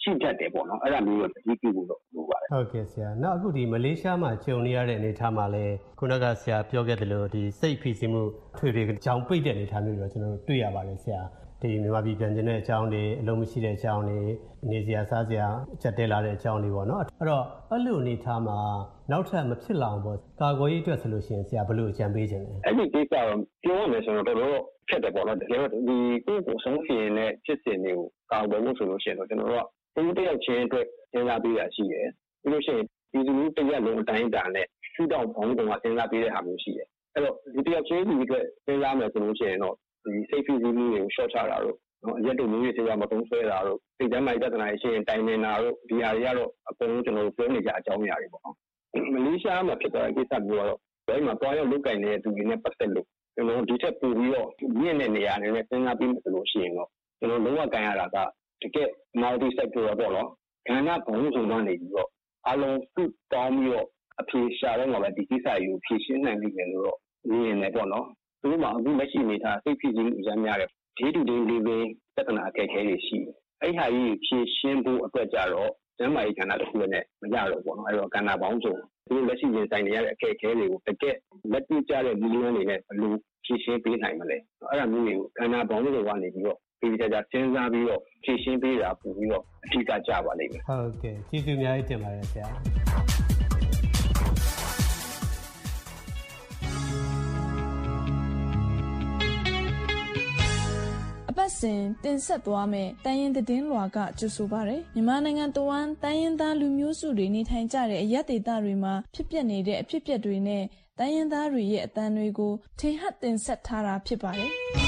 [SPEAKER 19] ရှိတတ်တယ်ပေါ့နော်အဲ့ဒါမျိုးတော့အရေးကြီးဖို့တော့လိုပါတယ်
[SPEAKER 18] ဟုတ်ကဲ့ဆရာနောက်အခုဒီမလေးရှားမှာဂျုံနေရတဲ့အနေအထားမှာလဲခုနကဆရာပြောခဲ့သလိုဒီစိတ်ဖိစီးမှုထွေတွေကြောင်ပိတ်တဲ့အနေအထားမျိုးတော့ကျွန်တော်တို့တွေ့ရပါတယ်ဆရာဒီမြန်မာပြည်ပြန်ကျင်တဲ့အကြောင်းတွေအလုံးမရှိတဲ့အကြောင်းတွေနေစရာစားစရာချက်တဲလာတဲ့အကြောင်းတွေပေါ့နော်အဲ့တော့အဲ့လိုအနေထားမှာနောက်ထပ်မဖြစ်လာအောင်ပေါ့ကာကွယ်ရေးအတွက်ဆိုလို့ရှိရင်ဆရာဘယ်လိုအကြံပေးခြင်းလဲ
[SPEAKER 19] အဲ့ဒီကိစ္စတော့ပြောရမယ်ဆိုတော့တော်တော်ဖြစ်တယ်ပေါ့နော်တကယ်တော့ဒီကိုယ့်ကိုဆုံးဖြတ်နေတဲ့ဖြစ်စဉ်တွေကိုကာကွယ်ဖို့ဆိုလို့ရှိရင်တော့ကျွန်တော်တို့ကဒီတယောက်ချင်းအတွက်စဉ်းစားပေးရရှိတယ်ပြီးလို့ရှိရင်ဒီလူတရက်လုံးအတိုင်းအတာနဲ့ရှုထောင့်ဘောင်းကောင်ကစဉ်းစားပေးတဲ့ဟာမျိုးရှိတယ်အဲ့တော့ဒီတယောက်ချင်းဒီအတွက်စဉ်းစားမယ်ဆိုလို့ရှိရင်တော့ဒီစိတ်ဖိစီးမှုတွေကို short ချတာတို့နော်ရက်တို့မျိုးတွေတရားမတုံးဆွဲတာတို့စိတ်ဓာတ်မိုက်ပြဿနာရှိရင်တိုင်ပင်တာတို့ဒီဟာတွေကတော့အကုန်လုံးကျွန်တော်တို့ပြောနေကြအကြောင်းအရာတွေပေါ့နော်မလေးရှားမှာဖြစ်သွားတဲ့ကိစ္စမျိုးကတော့ဘယ်မှာတွားရောက်လုတ်ကင်နေတဲ့သူတွေနဲ့ပတ်သက်လို့ကျွန်တော်ဒီထက်ပိုပြီးတော့မြင့်တဲ့နေရာတွေနဲ့စဉ်းစားပြီးမှဆိုလို့ရှိရင်တော့ကျွန်တော်လုံးဝကန်ရတာကတကယ် multi sector ပေါ့နော်ကဏ္ဍဘုံစုံကနေပြီးတော့အလုံးစုတောင်းပြီးတော့အဖြေရှာတော့မှပဲဒီကိစ္စကိုဖြေရှင်းနိုင်လိမ့်မယ်လို့တော့မြင်နေပေါ့နော်သူတို့မှအခုလက်ရှိနေတာစိတ်ဖြစ်ခြင်းအများများတယ်ဒီတူဒီလေးလေးပြဿနာအခက်အခဲတွေရှိတယ်အဲ့ဟာကြီးဖြေရှင်းဖို့အတွက်ကြတော့ကျန်းမာရေးကဏ္ဍတစ်ခုနဲ့မရတော့ဘူးနော်အဲ့တော့ကဏ္ဍပေါင်းစုံသူတို့လက်ရှိရင်ဆိုင်နေရတဲ့အခက်အခဲတွေကိုတကယ်လက်တွေ့ကျတဲ့နည်းလမ်းတွေနဲ့ဘယ်လိုဖြေရှင်းပေးနိုင်မလဲအဲ့ဒါမျိုးတွေကိုကဏ္ဍပေါင်းစုံကနေပြီးတော့ဒီကြကြစဉ်းစားပြီးတော့ဖြေရှင်းပေးတာပို့ပြီးတော့အထူးကကြပါလိမ့်မယ်
[SPEAKER 18] ဟုတ်ကဲ့ကျေးဇူးအများကြီးတင်ပါတယ်ဆရာ
[SPEAKER 20] အပတ်စဉ်တင်ဆက်သွားမယ်တန်ရင်သတင်းလွှာကကြိုဆိုပါရယ်မြန်မာနိုင်ငံတဝန်းတန်ရင်သားလူမျိုးစုတွေနေထိုင်ကြတဲ့အရက်ဒေသတွေမှာဖြစ်ပျက်နေတဲ့အဖြစ်အပျက်တွေနဲ့တန်ရင်သားတွေရဲ့အသံတွေကိုထင်ဟပ်တင်ဆက်ထားတာဖြစ်ပါတယ်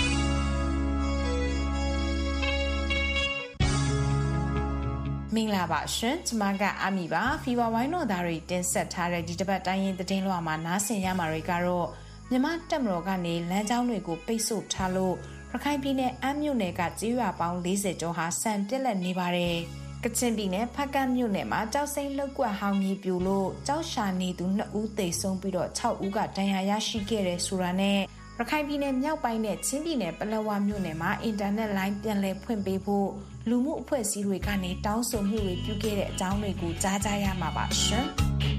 [SPEAKER 21] မင်္ဂလာပါရှင်ကျွန်မကအမီပါဖီဝါဝိုင်းတော်သားတွေတင်ဆက်ထားတဲ့ဒီတစ်ပတ်တိုင်းရင်သတင်းလွှာမှာနားဆင်ရမှာတွေကတော့မြန်မာတပ်မတော်ကနေလမ်းကြောင်းတွေကိုပိတ်ဆို့ထားလို့ရခိုင်ပြည်နယ်အမ်းမြို့နယ်ကကျေးရွာပေါင်း၄၀ကျော်ဟာဆန်ပြက်လက်နေပါတယ်ကချင်ပြည်နယ်ဖကတ်မြို့နယ်မှာကြောက်စိမ့်လောက်ကွက်ဟောင်းမြေပြိုလို့ကြောက်ရှာနေသူနှစ်ဦးသေဆုံးပြီးတော့၆ဦးကဒဏ်ရာရရှိခဲ့တယ်ဆိုတာနဲ့ရခိုင်ပြည်နယ်မြောက်ပိုင်းနဲ့ချင်းပြည်နယ်ပလက်ဝမြို့နယ်မှာအင်တာနက်လိုင်းပြန်လည်ဖွင့်ပေးဖို့လူမှုအဖွဲ့အစည်းတွေကနေတောင်းဆိုမှုတွေပြုခဲ့တဲ့အကြောင်းတွေကိုကြားကြရမှာပါရှင်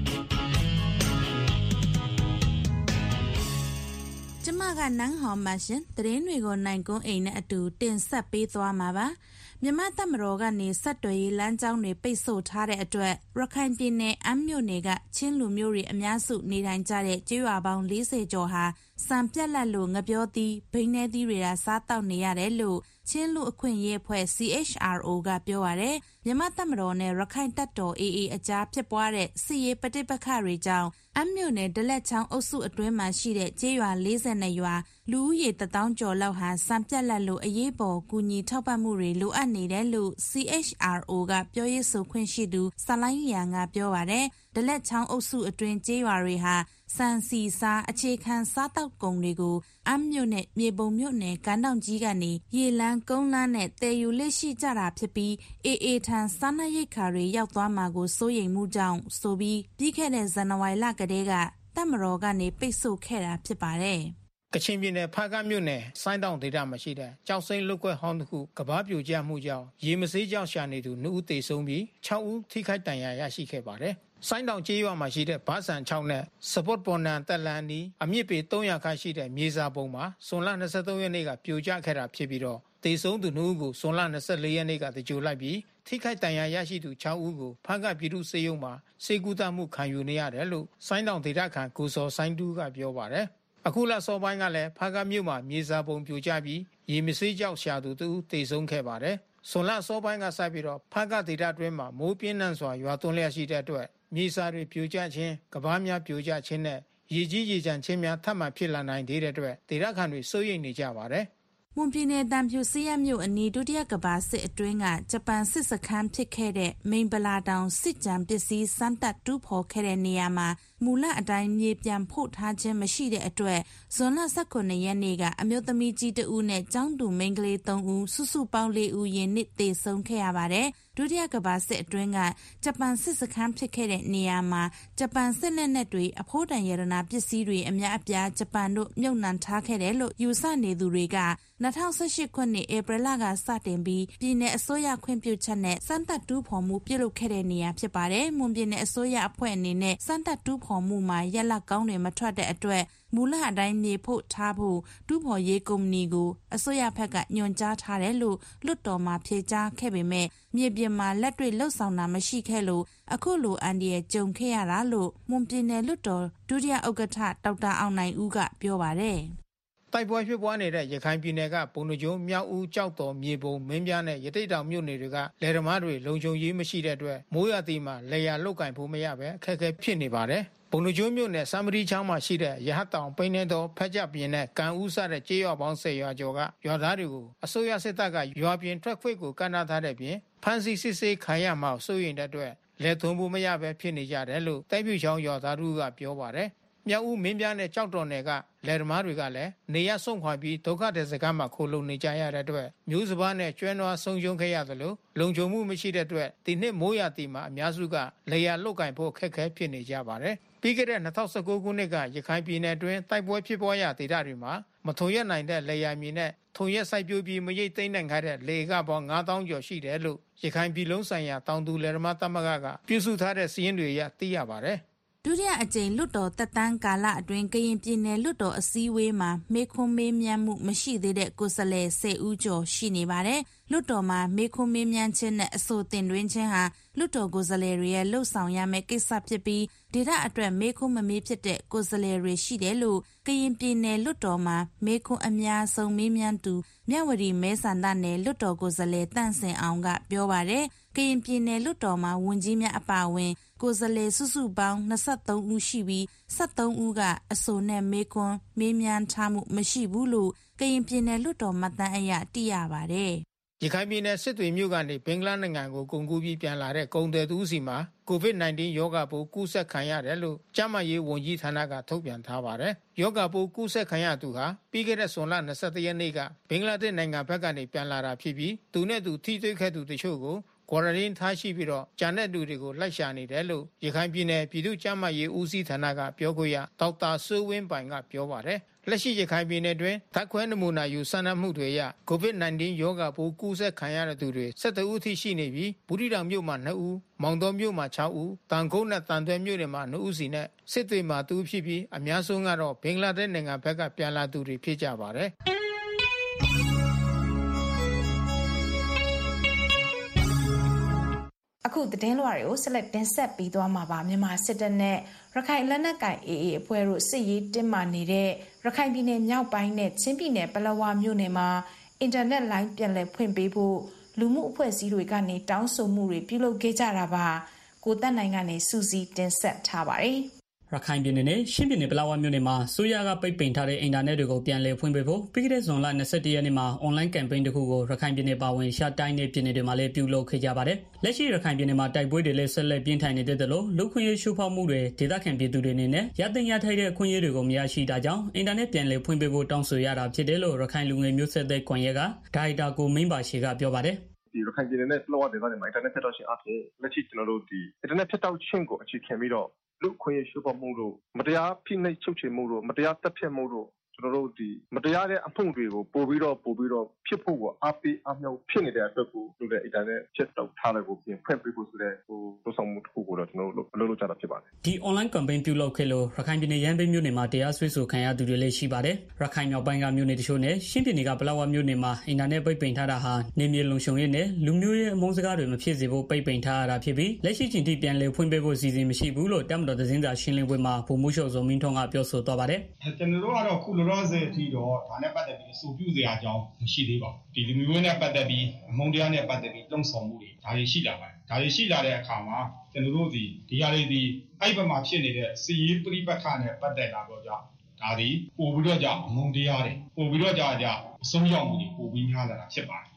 [SPEAKER 22] ကျမကနန်းဟော်မရှင်သတင်းတွေကိုနိုင်ကုန်းအိမ်နဲ့အတူတင်ဆက်ပေးသွားမှာပါမြန်မာတပ်မတော်ကနေဆက်သွယ်ရေးလမ်းကြောင်းတွေပိတ်ဆို့ထားတဲ့အတွက်ရခိုင်ပြည်နယ်အမ်းမြို့နယ်ကချင်းလူမျိုးတွေအများစုနေထိုင်ကြတဲ့ကျေးရွာပေါင်း၄၀ကျော်ဟာစံပြက်လက်လို့ငပြောသီးဘိန်းနေသီးတွေကစားတောက်နေရတယ်လို့ချင်းလူအခွင့်ရေးအဖွဲ့ C H R O ကပြောပါတယ်မြန်မာတပ်မတော်နဲ့ရခိုင်တပ်တော် A A အကြားဖြစ်ပွားတဲ့စစ်ရေးပဋိပက္ခတွေကြောင့်အမ်းမြို့နယ်ဒလက်ချောင်းအုပ်စုအတွင်းမှာရှိတဲ့ကျေးရွာ၄၂ရွာလူဦးရေတစ်သောင်းကျော်လောက်ဟာစံပြက်လက်လို့အရေးပေါ်ကူညီထောက်ပံ့မှုတွေလိုအပ်နေတယ်လို့ C H R O ကပြောရေးဆိုခွင့်ရှိသူဆလိုင်းလျံကပြောပါတယ်ဒလက်ချောင်းအုပ်စုအတွင်းကျေးရွာတွေဟာစံစီစားအခြေခံစားတောက်ကုန်တွေကိုအမ်းမြို့နဲ့မြေပုံမြို့နယ်ကမ်းတောင်ကြီးကနေရေလန်းကုန်းလန်းနဲ့တည်ယူလက်ရှိကြတာဖြစ်ပြီးအေအေထန်စားနပ်ရိက္ခာတွေရောက်သွားမှာကိုစိုးရိမ်မှုကြောင့်ဆိုပြီးပြီးခဲ့တဲ့ဇန်နဝါရီလကတည်းကတပ်မတော်ကနေပိတ်ဆို့ခဲ့တာဖြစ်ပါတယ်
[SPEAKER 23] ကချင်ပြည်နယ်ဖားကတ်မြို့နယ်စိုင်းတောင်ဒေသမှာရှိတဲ့ကြောက်စိမ့်လုတ်ကွက်ဟောင်းတစ်ခုကဘာပြိုကျမှုကြောင့်ရေမဆေးကြောင့်ရှာနေသူနှစ်ဦးသေဆုံးပြီး၆ဦးထိခိုက်ဒဏ်ရာရရှိခဲ့ပါတယ်။စိုင်းတောင်ကျေးရွာမှာရှိတဲ့ဘာဆန်၆နဲ့စပွတ်ပေါ်နန်တက်လန်နီအမြင့်ပေ၃၀၀ခန့်ရှိတဲ့မြေစာပုံမှာဇွန်လ၂၃ရက်နေ့ကပြိုကျခဲ့တာဖြစ်ပြီးတော့သေဆုံးသူနှစ်ဦးကိုဇွန်လ၂၄ရက်နေ့ကတကြိုလိုက်ပြီးထိခိုက်ဒဏ်ရာရရှိသူ၆ဦးကိုဖားကတ်ပြည်သူ့ဆေးရုံမှာစေကူတာမှုခံယူနေရတယ်လို့စိုင်းတောင်ဒေသခံကိုစောစိုင်းတူးကပြောပါတယ်။အခုလစောပိုင်းကလည်းဖားကတ်မြို့မှာမြေစာပုံပြိုကျပြီးရေမဆေးကြောက်ရှာသူတူသေဆုံးခဲ့ပါတယ်။ဇွန်လစောပိုင်းကစပြီးတော့ဖားကတ်ဒေသအတွင်းမှာမိုးပြင်းထန်စွာရွာသွန်းလျက်ရှိတဲ့အတွက်မြေစာတွေပြိုကျခြင်းကဘားများပြိုကျခြင်းနဲ့ရေကြီးရေကြမ်းခြင်းများထပ်မံဖြစ်လာနိုင်သေးတဲ့အတွက်ဒေသခံတွေစိုးရိမ်နေကြပါတယ်
[SPEAKER 22] ။မွန်ပြည်နယ်တန်ဖြူစီးရမြို့အနီးဒုတိယကဘာစစ်အတွင်းကဂျပန်စစ်စခန်းဖြစ်ခဲ့တဲ့မိန်ပလာတောင်စစ်ကြံပစ္စည်းစမ်းတပ်တူးဖော်ခဲ့တဲ့နေရာမှာမူလအတိုင်းမြေပြန်ဖို့ထားခြင်းမရှိတဲ့အတွက်ဇွန်လ၁၉ရက်နေ့ကအမျိုးသမီးကြီးတဦးနဲ့ကျောင်းသူမိန်းကလေး၃ဦးစုစုပေါင်း၄ဦးယင်းနှစ်သေဆုံးခဲ့ရပါတယ်ဒုတိယကမ္ဘာစစ်အတွင်းကဂျပန်စစ်စခန်းဖြစ်ခဲ့တဲ့နေရာမှာဂျပန်စစ်လက်နက်တွေအဖိုးတန်ရတနာပစ္စည်းတွေအများအပြားဂျပန်တို့မြုပ်နှံထားခဲ့တယ်လို့ယူဆနေသူတွေက၂၀၁၈ခုနှစ်ဧပြီလကစတင်ပြီးပြည်내အစိုးရခွင့်ပြုချက်နဲ့စမ်းသပ်တူးဖော်မှုပြုလုပ်ခဲ့တဲ့နေရာဖြစ်ပါတယ်။မွန်ပြည်내အစိုးရအဖွဲ့အနေနဲ့စမ်းသပ်တူးဖော်မှုမှာရက်လက်ကောင်းတွေမထွက်တဲ့အတွက်မူလအတိုင်းမြေဖို့ထားဖို့တူးဖော်ရေးကုမ္ပဏီကိုအစိုးရဘက်ကညွှန်ကြားထားတယ်လို့လွှတ်တော်မှာဖြေကြားခဲ့ပေမဲ့မြေပြင်မှာလက်တွေ့လှုပ်ဆောင်တာမရှိခဲ့လို့အခုလိုအန်ဒီရဲ့ကြုံခဲ့ရတာလို့မွန်ပြည်내လွှတ်တော်ဒုတိယဥက္ကဋ္ဌဒေါက်တာအောင်နိုင်ဦးကပြောပါတယ်
[SPEAKER 23] တိုက်ပွဲဖြစ်ပွားနေတဲ့ရခိုင်ပြည်နယ်ကပုံနှကျုံမြောက်ဦးကြောက်တော်မြေပုံမင်းပြားနဲ့ရတိတ်တောင်မြို့နယ်တွေကလယ်သမားတွေလုံခြုံရေးမရှိတဲ့အတွက်မိုးရသီမှာလေယာလုတ်ကင်ဖို့မရပဲအခက်အခဲဖြစ်နေပါတယ်ပုံနှကျုံမြို့နယ်စံမရီချောင်းမှာရှိတဲ့ရဟတ်တောင်ပိန်းနေတော်ဖက်ကြပြင်းနဲ့ကန်ဦးစတဲ့ကြေးရွာပေါင်း၁၀ရွာကျော်ကရွာသားတွေကိုအစိုးရစစ်တပ်ကရွာပြင်ထွက်ခွင့်ကိုကန့်ထားတဲ့ပြင်ဖမ်းဆီးစစ်ဆေးခံရမှစိုးရိမ်တဲ့အတွက်လက်သွင်းဖို့မရပဲဖြစ်နေကြတယ်လို့တိုက်ပြူချောင်းရွာသားတို့ကပြောပါတယ်မြောက်ဦးမင်းပြားနဲ့ကြောက်တော်နယ်ကလယ်သမားတွေကလည်းနေရဆုံးခွာပြီးဒုက္ခတဲ့စကားမှာခိုလုံနေကြရတဲ့အတွက်မျိုးစပါးနဲ့ကျွမ်းနွားဆုံးရှုံးခဲ့ရသလိုလုံခြုံမှုမရှိတဲ့အတွက်ဒီနှစ်မိုးရာသီမှာအများစုကလေယာလုတ်ကင်ဖို့ခက်ခဲဖြစ်နေကြပါတယ်ပြီးခဲ့တဲ့၂၀၁၉ခုနှစ်ကရခိုင်ပြည်နယ်အတွင်းတိုက်ပွဲဖြစ်ပွားရာဒေသတွေမှာမထုံရက်နိုင်တဲ့လေယာမြေနဲ့ထုံရက်စိုက်ပျိုးပြီးမရိတ်သိမ်းနိုင်တဲ့လေကပေါင်း၅သောင်းကျော်ရှိတယ်လို့ရခိုင်ပြည်လုံးဆိုင်ရာတောင်သူလယ်သမားသမဂ္ဂကပြုစုထားတဲ့စီးရင်တွေရသိရပါတယ်
[SPEAKER 22] ဒုတိယအကြိမ်လွတ်တော်တက်တန်းကာလအတွင်းကရင်ပြည်နယ်လွတ်တော်အစည်းအဝေးမှာမေခွန်းမေးမြန်းမှုမရှိသေးတဲ့ကိုယ်စားလှယ်၁၀ဦးကျော်ရှိနေပါတယ်။လွတ်တော်မှာမေခွန်းမေးမြန်းခြင်းနဲ့အဆိုတင်သွင်းခြင်းဟာလွတ်တော်ကိုယ်စားလှယ်တွေရဲ့လှုပ်ဆောင်ရမယ့်ကိစ္စဖြစ်ပြီးဒေသအတွက်မေခွန်းမမေးဖြစ်တဲ့ကိုယ်စားလှယ်တွေရှိတယ်လို့ကရင်ပြည်နယ်လွတ်တော်မှာမေခွန်းအများဆုံးမေးမြန်းသူမြဝတီမဲဆန္ဒနယ်လွတ်တော်ကိုယ်စားလှယ်တန့်စင်အောင်ကပြောပါတယ်။ကရင်ပြည်နယ်လွတ်တော်မှာဝန်ကြီးများအပါအဝင်ကိုယ်စားလှယ်စုစုပေါင်း၂၃ဦးရှိပြီး၁၃ဦးကအဆိုနဲ့မေခွန်းမေးမြန်းထားမှုမရှိဘူးလို့ကရင်ပြည်နယ်လွတ်တော်မှတ်တမ်းအရသိရပါတယ်
[SPEAKER 23] ။ရခိုင်ပြည်နယ်စစ်တွေမြို့ကနေဘင်္ဂလားနိုင်ငံကိုကုန်ကူးပြီးပြန်လာတဲ့ကုန်သည်သူစီမှာကိုဗစ်၁၉ ရောဂါပိုးကူးစက်ခံရတယ်လို့ကျန်းမာရေးဝန်ကြီးဌာနကထုတ်ပြန်ထားပါတယ်။ရောဂါပိုးကူးစက်ခံရသူဟာပြီးခဲ့တဲ့ဇွန်လ၂၁ရက်နေ့ကဘင်္ဂလားဒေ့ရှ်နိုင်ငံဘက်ကနေပြန်လာတာဖြစ်ပြီးသူနဲ့သူထိတွေ့ခဲ့သူတချို့ကိုကွာရန်တင်းထားရှိပြီးတော့ဂျန်တဲ့သူတွေကိုလိုက်ရှာနေတယ်လို့ရခိုင်ပြည်နယ်ပြည်သူ့ကျန်းမာရေးဦးစီးဌာနကပြောခွင့်ရဒေါက်တာစိုးဝင်းပိုင်ကပြောပါတယ်။လက်ရှိရခိုင်ပြည်နယ်တွင်ဓာတ်ခွဲနမူနာယူစမ်းသပ်မှုတွေအရကိုဗစ်၁၉ ရောဂါပိုးကူးစက်ခံရတဲ့သူတွေ၁၁ဦးထိရှိနေပြီးဘူးတီတောင်မြို့မှာ၂ဦးမောင်တော်မြို့မှာ၆ဦးတန်ခုတ်နဲ့တန်သွဲမြို့တွေမှာ၂ဦးစီနဲ့စစ်တွေမှာတူဖြစ်ပြီးအများဆုံးကတော့ဘင်္ဂလားဒေ့ရှ်နိုင်ငံဘက်ကပြန်လာသူတွေဖြစ်ကြပါတယ်။
[SPEAKER 21] အခုသတင်းလွှာတွေကိုဆက်လက်တင်ဆက်ပြီးသွားမှာပါမြန်မာစစ်တပ်နဲ့ရခိုင်လက်နက်ကိုင် အေအေ အဖွဲ့တို့စစ်ရေးတင်းမာနေတဲ့ရခိုင်ပြည်နယ်မြောက်ပိုင်းနဲ့ချင်းပြည်နယ်ပလက်ဝမြို့နယ်မှာအင်တာနက်လိုင်းပြန်လည်ဖွင့်ပေးဖို့လူမှုအဖွဲ့အစည်းတွေကနေတောင်းဆိုမှုတွေပြုလုပ်ခဲ့ကြတာပါကိုသက်နိုင်ကနေစူးစီးတင်ဆက်ထားပါတယ်
[SPEAKER 1] ရခိုင်ပြည်နယ်နဲ့ချင်းပြည်နယ်ပလက်ဝမြို့နယ်မှာဆိုရကပိတ်ပင်ထားတဲ့အင်တာနက်တွေကိုပြန်လည်ဖွင့်ပေးဖို့ပြီးခဲ့တဲ့ဇွန်လ၂၁ရက်နေ့မှာအွန်လိုင်းကမ်ပိန်းတစ်ခုကိုရခိုင်ပြည်နယ်ပါဝင်ရှာတိုင်းနယ်ပြည်နယ်တွေမှာလည်းပြုလုပ်ခဲ့ကြပါတယ်။လက်ရှိရခိုင်ပြည်နယ်မှာတိုက်ပွဲတွေလည်းဆက်လက်ပြင်းထန်နေတဲ့လို့လူခွင့်ရေးရှုဖောက်မှုတွေဒေသခံပြည်သူတွေအနေနဲ့ရတဲ့ရထိုက်တဲ့အခွင့်အရေးတွေကိုမရရှိတာကြောင့်အင်တာနက်ပြန်လည်ဖွင့်ပေးဖို့တောင်းဆိုရတာဖြစ်တယ်လို့ရခိုင်လူငယ်မျိုးဆက်တဲ့ကွန်ရက်ကဒါရိုက်တာကိုမင်းပါရှိကပြောပါတယ်
[SPEAKER 5] ။ဒီရခိုင်ပြည်နယ်နဲ့ပလက်ဝဒေသတွေမှာအင်တာနက်ဖြတ်တောက်ခြင်းအပြင်လက်ရှိကျွန်တော်တို့ဒီအင်တာနက်ဖြတ်တောက်ခြင်းကိုအခြေခံပြီးတော့လူခွင့်ရေးရှုဖောက်မှုတို့မတရားဖိနှိပ်ချုပ်ချယ်မှုတို့မတရားတပ်ဖြတ်မှုတို့ကျွန်တော်တို့ဒီမတရားတဲ့အမှုတွေကိုပို့ပြီးတော့ပို့ပြီးတော့ဖြစ်ဖို့ကိုအားပေးအားမြောက်ဖြစ်နေတဲ့အတွက်ကိုလူတွေအင်တာနက်ဖြတ်တောက်ထားတဲ့ကိုပြင်ဖွင့်ပေးဖို့ဆိုတဲ့ဟိုလုပ်ဆောင်မှုတစ်ခုကိုတော့ကျွန်တော်တို့လုပ်လို့ကြတာဖြစ်ပါတယ်
[SPEAKER 1] ဒီ online campaign ပြုလုပ်ခဲ့လို့ရခိုင်ပြည်နယ်ရန်ပြည်မြို့နယ်မှာတရားစွဲဆိုခံရသူတွေလည်းရှိပါတယ်ရခိုင်မြောက်ပိုင်းကမြို့နယ်တချို့နဲ့ရှင်းပြည်နယ်ကပလက်ဝမြို့နယ်မှာအင်တာနက်ပိတ်ပင်ထားတာဟာနေမြေလုံခြုံရေးနဲ့လူမျိုးရေးအမုန်းစကားတွေမဖြစ်စေဖို့ပိတ်ပင်ထားရတာဖြစ်ပြီးလက်ရှိချိန်ထိပြန်လည်ဖွင့်ပေးဖို့စီစဉ်မရှိဘူးလို့တမတော်သတင်းစာရှင်းလင်းပွဲမှာဗိုလ်မှူးချုပ်ဇော်မင်းထွန်းကပြောဆိုသွားပါတယ်
[SPEAKER 6] ကျွန်တော်တို့ကတော့ခုလောလောဆယ်အထိတော့ဒါနဲ့ပတ်သက်ပြီးအဆိုပြုစရာအကြောင်းမရှိသေးပါဘူးဒီလူမျိုးနဲ့ပတ်သက်ပြီးအမုန်းတရားနဲ့ပတ်သက်ပြီးတုံ့ဆောင်မှုတွေဒါတွေရှိလာပါတယ်ဒါတွေရှိလာတဲ့အခါမှာကျွန်တော်တို့ဒီဒီဟာတွေဒီအဲ့ဘက်မှာဖြစ်နေတဲ့စီရေးပြိပက္ခနဲ့ပတ်သက်လာတော့ကြောင့်ဒါဒီပို့ပြီးတော့ကြောင့်အမုန်းတရားတွေပို့ပြီးတော့ကြောင့်အဆုံးရောက်မှုတွေပို့ပြီးများလာတာဖြစ်ပါတယ်ဒါ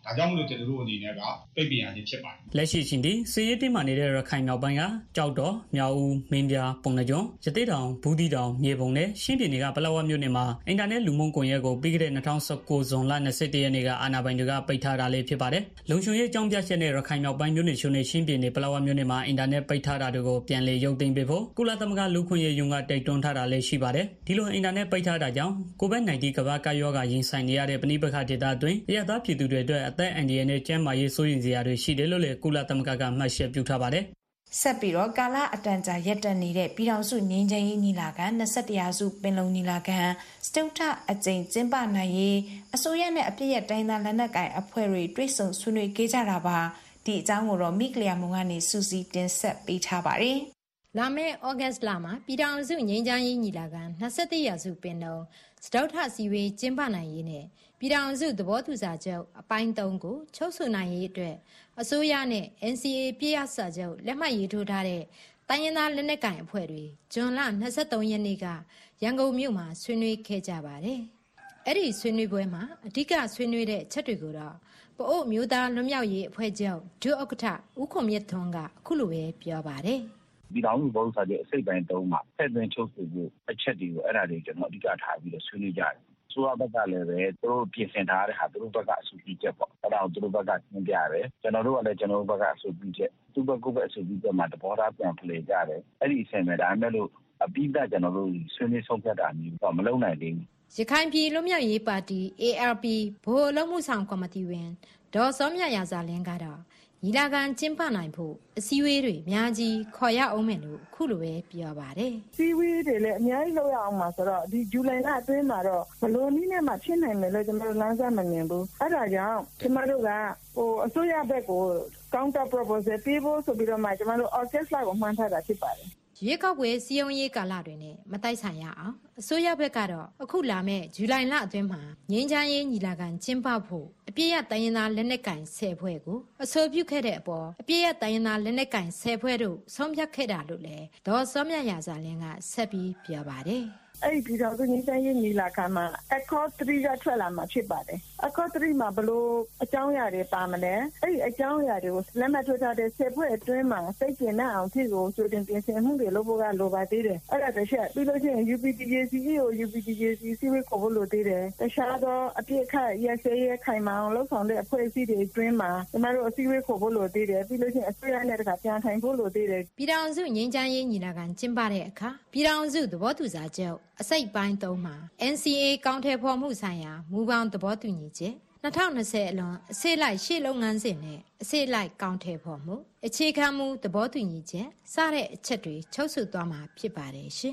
[SPEAKER 6] ဒါကြောင့်မလို့ကျွန်တော်တို့အနေနဲ့ကပိတ်ပင်ရခြင်းဖြစ်ပါတယ်
[SPEAKER 1] လက်ရှိချင်းဒီစီရေးတင်မှနေတဲ့ရခိုင်မြောက်ပိုင်းကကြောက်တော်မြောက်ဦးမင်းပြပုံနှကျွန်းရသေးတောင်ဘူးတီတောင်မြေပုံနဲ့ရှင်းပြည်နယ်ကပလောဝမြို့နယ်မှာအင်တာနက်လူမှုကွန်ရက်ကိုပြီးခဲ့တဲ့၂၀၁၉ဇွန်လ၂၁ရက်နေ့ကအာဏာပိုင်တွေကပိတ်ထားတာလေးဖြစ်ပါတယ်လုံခြုံရေးအကြောင်းပြချက်နဲ့ရခိုင်မြောက်ပိုင်းမြို့နယ်ချို့နဲ့ရှင်းပြည်နယ်ပလောဝမြို့နယ်မှာအင်တာနက်ပိတ်ထားတာတွေကိုပြန်လည်ရုပ်သိမ်းပေးဖို့ကုလသမဂ္ဂလူခွင့်ရေးယုံကတိုက်တွန်းထားတာလေးရှိပါတယ်ဒီလိုအင်တာနက်ပိတ်ထားတာကြောင့်ကိုဗစ်၁၉ ကမ္ဘာ့ကပ်ရောဂါရင်ဆိုင်နေရတဲ့ပဋိပက္ခဒေသအတွင်းအရသာပြည်သူတွေအတွက်အသက်အန္တရာယ်နဲ့ကျန်းမာရေးစိုးရိမ်စရာတွေရှိတယ်လို့လည်းကုလသမဂ္ဂကမှတ်ချက်ပြုထားပါတယ်
[SPEAKER 21] ဆက်ပြီးတော့ကာလအတန်ကြာရက်တက်နေတဲ့ပြည်ထောင်စုငြိမ်းချမ်းရေးညီလာခံ၂၁ရာစုပင်လုံညီလာခံစတုတ္ထအကြိမ်ကျင်းပနိုင်ရေးအစိုးရနဲ့အပြည့်ရဲ့တိုင်းသားလက်နက်ကိုင်အဖွဲ့တွေတွဲဆုံဆွေးနွေးခဲ့ကြတာပါဒီအကြောင်းကိုတော့မိကလျာမုံကနေစူးစီးတင်ဆက်ပေးထားပါတယ်
[SPEAKER 2] လာမယ့်ဩဂတ်လမှာပြည်ထောင်စုငြိမ်းချမ်းရေးညီလာခံ၂၁ရာစုပင်လုံစတုတ္ထစီဝေးကျင်းပနိုင်ရေးနဲ့ပြည်ထောင်စုသဘောတူစာချုပ်အပိုင်း၃ကိုချုပ်ဆိုနိုင်ရေးအတွက်အစိုးရနဲ့ အန် စီ အေ ပြည်စာချုပ်လက်မှတ်ရေးထိုးထားတဲ့တိုင်းရင်းသားလက်နက်ကိုင်အဖွဲ့တွေဇွန်လ၂၃ရက်နေ့ကရန်ကုန်မြို့မှာဆွေးနွေးခဲ့ကြပါတယ်။အဲ့ဒီဆွေးနွေးပွဲမှာအဓိကဆွေးနွေးတဲ့ချက်တွေကိုတော့ပအို့မျိုးသားလွတ်မြောက်ရေးအဖွဲ့ချုပ်ဒုဥက္ကဋ္ဌဦးခွန်မြတ်ထွန်းကအခုလိုပဲပြောပါတယ်
[SPEAKER 7] ။ပြည်ထောင်စုဘောစာချုပ်အစိတ်ပိုင်းသုံးမှာဆက်သွင်းချုပ်ဆိုဖို့အချက်တွေကိုအဲ့ဒါတွေကျွန်တော်အဓိကထားပြီးတော့ဆွေးနွေးကြတယ်။ဆိုတော့ဘက်ကလည်းပဲသူတို့ပြင်ဆင်ထားတဲ့ဟာသူတို့ဘက်ကအဆိုပြုချက်ပေါ့အဲ့ဒါကိုသူတို့ဘက်ကသင်ပြရတယ်ကျွန်တော်တို့ကလည်းကျွန်တော်တို့ဘက်ကအဆိုပြုချက်သူ့ဘက်ကိုပဲအဆိုပြုချက်မှာသဘောထားပြန်ဖလှယ်ကြတယ်အဲ့ဒီအဆင့်ပဲဒါမှမဟုတ်အပြီးသားကျွန်တော်တို့ဆွေးနွေးဆုံးဖြတ်တာမျိုးတော့မလုပ်နိုင်သေးဘူး
[SPEAKER 2] ရခိုင်ပြည်လွတ်မြောက်ရေးပါတီ အေ အာရ် ပီ ဗဟိုအလုပ်မှုဆောင်ကော်မတီဝင်ဒေါ်စောမြရာဇာလင်းကတော့ညီလာခံကျင်းပနိုင်ဖို့အစည်းအဝေးတွေအများကြီးခေါ်ရအောင်မယ်လို့အခုလိုပဲပြောပါတယ်
[SPEAKER 8] ။စီဝေးတွေလည်းအများကြီးလုပ်ရအောင်မှာဆိုတော့ဒီဇူလိုင်လအတွင်းမှာတော့ဘလို့နည်းနဲ့မှဖြစ်နိုင်မယ်လို့ကျွန်တော်တို့လမ်းစားမမြင်ဘူး။အဲ့ဒါကြောင့်ကျွန်တော်တို့ကဟိုအစိုးရဘက်ကို counter proposal ပေးဖို့ဆိုပြီးတော့မှကျွန်တော်တို့ orchestra ကိုမှန်းထားတာဖြစ်ပါတယ်။
[SPEAKER 2] ရွေးကောက်ပွဲစည်းရုံးရေးကာလတွေနဲ့မတိုက်ဆိုင်ရအောင်အစိုးရဘက်ကတော့အခုလာမယ့်ဇူလိုင်လအတွင်းမှာငြိမ်းချမ်းရေးညီလာခံကျင်းပဖို့အပြည့်ရတိုင်းရင်းသားလက်နက်ကင်ဆယ်ဖွဲ့ကိုအဆိုပြုခဲ့တဲ့အပေါ်အပြည့်ရတိုင်းရင်းသားလက်နက်ကင်ဆယ်ဖွဲ့တို့ဆုံးဖြတ်ခဲ့တာလို့လည်းဒေါ်စောမြရာဇာလင်းကဆက်ပြီးပြောပါတယ်
[SPEAKER 8] အဲ့ဒီပြည်တော်စုငြိမ်းချမ်းရေးညီလာခံမှာ Accord ၃ကထွက်လာမှာဖြစ်ပါတယ်။ Accord ၃မှာဘလို့အကြောင်းအရာတွေပါမလဲ။အဲ့ဒီအကြောင်းအရာတွေကိုလက်မှတ်ထိုးထားတဲ့ဆယ်ဖွဲ့အတွင်းမှာစိတ်ကျဉ်တဲ့အောင်ဖြစ်ကိုကြိုတင်ပြင်ဆင်မှုတွေလုပ်ဖို့ကလိုပါသေးတယ်။အဲ့ဒါတစ်ချက်ပြီးလို့ရှိရင် ယူ ပီ တီ ဂျေ စီ ကို ယူ ပီ တီ ဂျေ စီ စီဝေးခေါ်ဖို့လိုသေးတယ်။တခြားသောအပြည့်အခက်ရက်စဲရဲခိုင်မာအောင်လှုပ်ဆောင်တဲ့အဖွဲ့အစည်းတွေအတွင်းမှာကျမတို့အစည်းအဝေးခေါ်ဖို့လိုသေးတယ်။ပြီးလို့ရှိရင်အစိုးရနဲ့တခါပြန်ထိုင်ဖို့လိုသေးတယ်
[SPEAKER 2] ။ပြည်ထောင်စုငြိမ်းချမ်းရေးညီလာခံကျင်းပတဲ့အခါပြည်ထောင်စုသဘောတူစာချုပ်အစိတ်ပိုင်းသုံးမှာ အန် စီ အေ ကောင်ထည်ဖော်မှုဆိုင်ရာမူပေါင်းသဘောတူညီချက်၂၀၂၀အလွန်အစိတ်လိုက်ရှေ့လုပ်ငန်းစဉ်နဲ့အစိတ်လိုက်ကောင်ထည်ဖော်မှုအခြေခံမူသဘောတူညီချက်စတဲ့အချက်တွေချုပ်ဆိုသွားမှာဖြစ်ပါတယ်ရှင်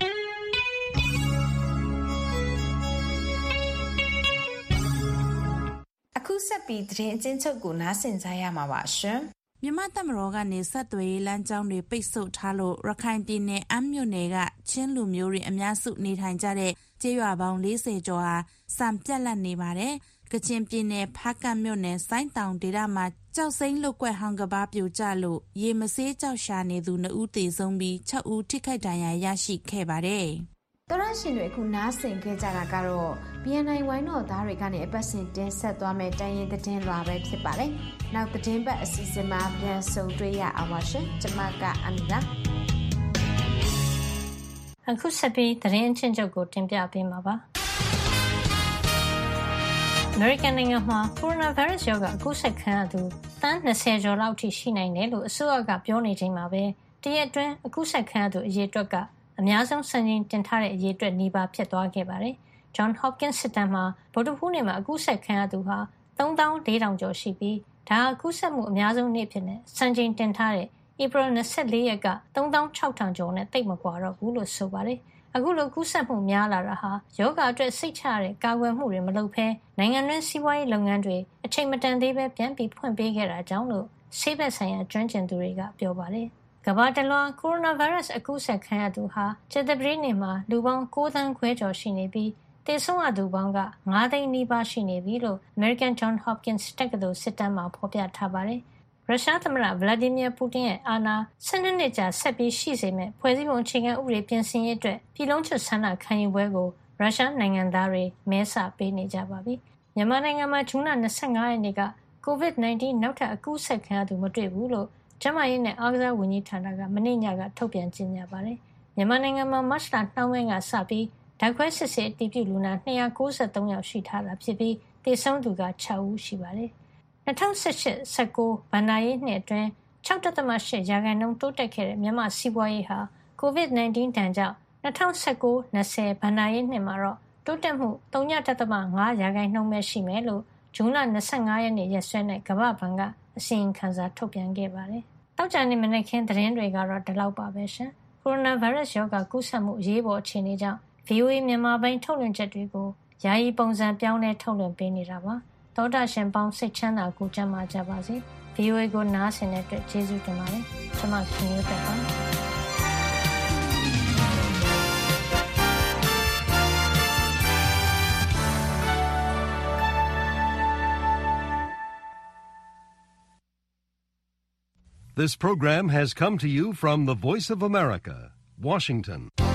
[SPEAKER 21] အခုဆက်ပြီးသတင်းအချင်းချုပ်ကိုနားဆင်ကြရမှာပါရှင်
[SPEAKER 22] မြန်မာတပ်မတော်ကနေဆက်သွယ်ရေးလမ်းကြောင်းတွေပိတ်ဆို့ထားလို့ရခိုင်ပြည်နယ်အမ်းမြို့နယ်ကချင်းလူမျိုးတွေအများစုနေထိုင်ကြတဲ့ကျေးရွာပေါင်း၄၀ကျော်ဟာစံပြတ်လတ်နေပါတယ်။ကချင်ပြည်နယ်ဖားကန့်မြို့နယ်စိုင်းတောင်ဒေသမှာကြောက်စိမ်းလုတ်ကွက်ဟောင်ကဘာပြိုကျလို့ရေမဆေးကြောက်ရှာနေသူနှစ်ဦးသေဆုံးပြီး၆ဦးထိခိုက်ဒဏ်ရာရရှိခဲ့ပါတယ်။
[SPEAKER 21] တော်ရရှင်တွေအခုနားဆင်ခဲ့ကြတာကတော့ ဘီ အန် အိုင် ဝိုင်းတော်သားတွေကနေအပတ်စဉ်တင်ဆက်သွားမယ့်တိုင်းရင်သတင်းလွှာပဲဖြစ်ပါတယ်။နောက်သတင်းပတ်အစီအစဉ်မှာပြန်ဆုံတွေ့ရအောင်ပါရှင်။ကျွန်မကအမီလာ
[SPEAKER 24] အခုဆက်ပြီးသတင်းအချင်းချုပ်ကိုတင်ပြပေးမှာပါ။ American နိုင်ငံမှာ coronavirus ရောဂါအကူးစက်ခံရသူသန်း၂၀ကျော်လောက်ထိရှိနိုင်တယ်လို့အစိုးရကပြောနေချိန်မှာပဲတရက်အတွင်းအကူးစက်ခံရသူအရေအတွက်ကအများဆုံးစံချိန်တင်ထားတဲ့အရေအတွက်နီးပါးဖြစ်သွားခဲ့ပါတယ်။ John Hopkins စစ်တမ်းမှာဗုဒ္ဓဟူးနေ့မှာအကူးစက်ခံရသူဟာသုံးသောင်းလေးထောင်ကျော်ရှိပြီးဒါအကူးစက်မှုအများဆုံးနေ့ဖြစ်နေစံချိန်တင်ထားတဲ့ဧပြီ၂၄ရက်ကသုံးသောင်းခြောက်ထောင်ကျော်နဲ့တိတ်မကွာတော့ဘူးလို့ဆိုပါတယ်။အခုလိုကူးစက်မှုများလာတာဟာယောဂအတွက်စိတ်ချရတဲ့ကာကွယ်မှုတွေမလုပ်ဘဲနိုင်ငံတွင်းစီးပွားရေးလုပ်ငန်းတွေအချိန်မတန်သေးပဲပြန်ပြီးဖွင့်ပေးခဲ့တာကြောင့်လို့ဆေးဘက်ဆိုင်ရာကျွမ်းကျင်သူတွေကပြောပါတယ်။ကမ္ဘာတလွှားကိုရိုနာဗိုင်းရပ်စ်အကူးစက်ခံရသူဟာကြာသပတေးနေ့မှာလူပေါင်း၉သန်းခွဲကျော်ရှိနေပြီးသေဆုံးရသူပေါင်းက၅သိန်းနီးပါးရှိနေပြီလို့ American John Hopkins တက္ကသိုလ်စစ်တမ်းမှာဖော်ပြထားပါတယ်။ရုရှားသမ္မတဗလာဒီမီယာပူတင်ရဲ့အာဏာ၁၂နှစ်ကြာဆက်ပြီးရှိစေမယ့်ဖွဲ့စည်းပုံအခြေခံဥပဒေပြင်ဆင်ရေးအတွက်ပြည်လုံးကျွတ်ဆန္ဒခံယူပွဲကိုရုရှားနိုင်ငံသားတွေမဲဆပေးနေကြပါပြီ။မြန်မာနိုင်ငံမှာဇွန်လ၂၅ရက်နေ့ကကိုဗစ် ၁၉ နောက်ထပ်အကူးစက်ခံရသူမတွေ့ဘူးလို့ကျန်းမာရေးနဲ့အားကစားဝန်ကြီးဌာနကမနေ့ညကထုတ်ပြန်ကြေညာပါတယ်။မြန်မာနိုင်ငံမှာမတ်လနှောင်းပိုင်းကစပြီးဓာတ်ခွဲစစ်ဆေးအတည်ပြုလူနာ၂၉၃ယောက်ရှိထားတာဖြစ်ပြီးသေဆုံးသူက၆ဦးရှိပါတယ်။၂၀၁၈ ၁၉ ဘဏ္ဍာရေးနှစ်အတွင်း၆.၈ ရာခိုင်နှုန်းတိုးတက်ခဲ့တဲ့မြန်မာစီးပွားရေးဟာကိုဗစ် ၁၉ ဒဏ်ကြောင့်၂၀၁၉ ၂၀ ဘဏ္ဍာရေးနှစ်မှာတော့တိုးတက်မှုဝ.၅ ရာခိုင်နှုန်းပဲရှိမယ်လို့ဇွန်လ၂၅ရက်နေ့ရက်စွဲနဲ့ကမ္ဘာ့ဘဏ်ကအစီရင်ခံစာထုတ်ပြန်ခဲ့ပါတယ်။သောကြာနေ့မနက်ခင်းသတင်းတွေကတော့ဒီလောက်ပါပဲရှင်။ကိုရိုနာဗိုင်းရပ်စ်ရောဂါကူးစက်မှုအရေးပေါ်အခြေအနေကြောင့် ဗွီအိုအေ မြန်မာပိုင်းထုတ်လွှင့်ချက်တွေကိုယာယီပုံစံပြောင်းလဲထုတ်လွှင့်ပေးနေတာပါ။သောတာရှင်ပေါင်းစိတ်ချမ်းသာကိုကျန်းမာကြပါစေ။ ဗွီအိုအေကိုနားဆင်တဲ့အတွက်ကျေးဇူးတင်ပါတယ်။ကျွန်မခင်မျိုးသက်ပါ။
[SPEAKER 9] This program has come to you from the Voice of America, Washington.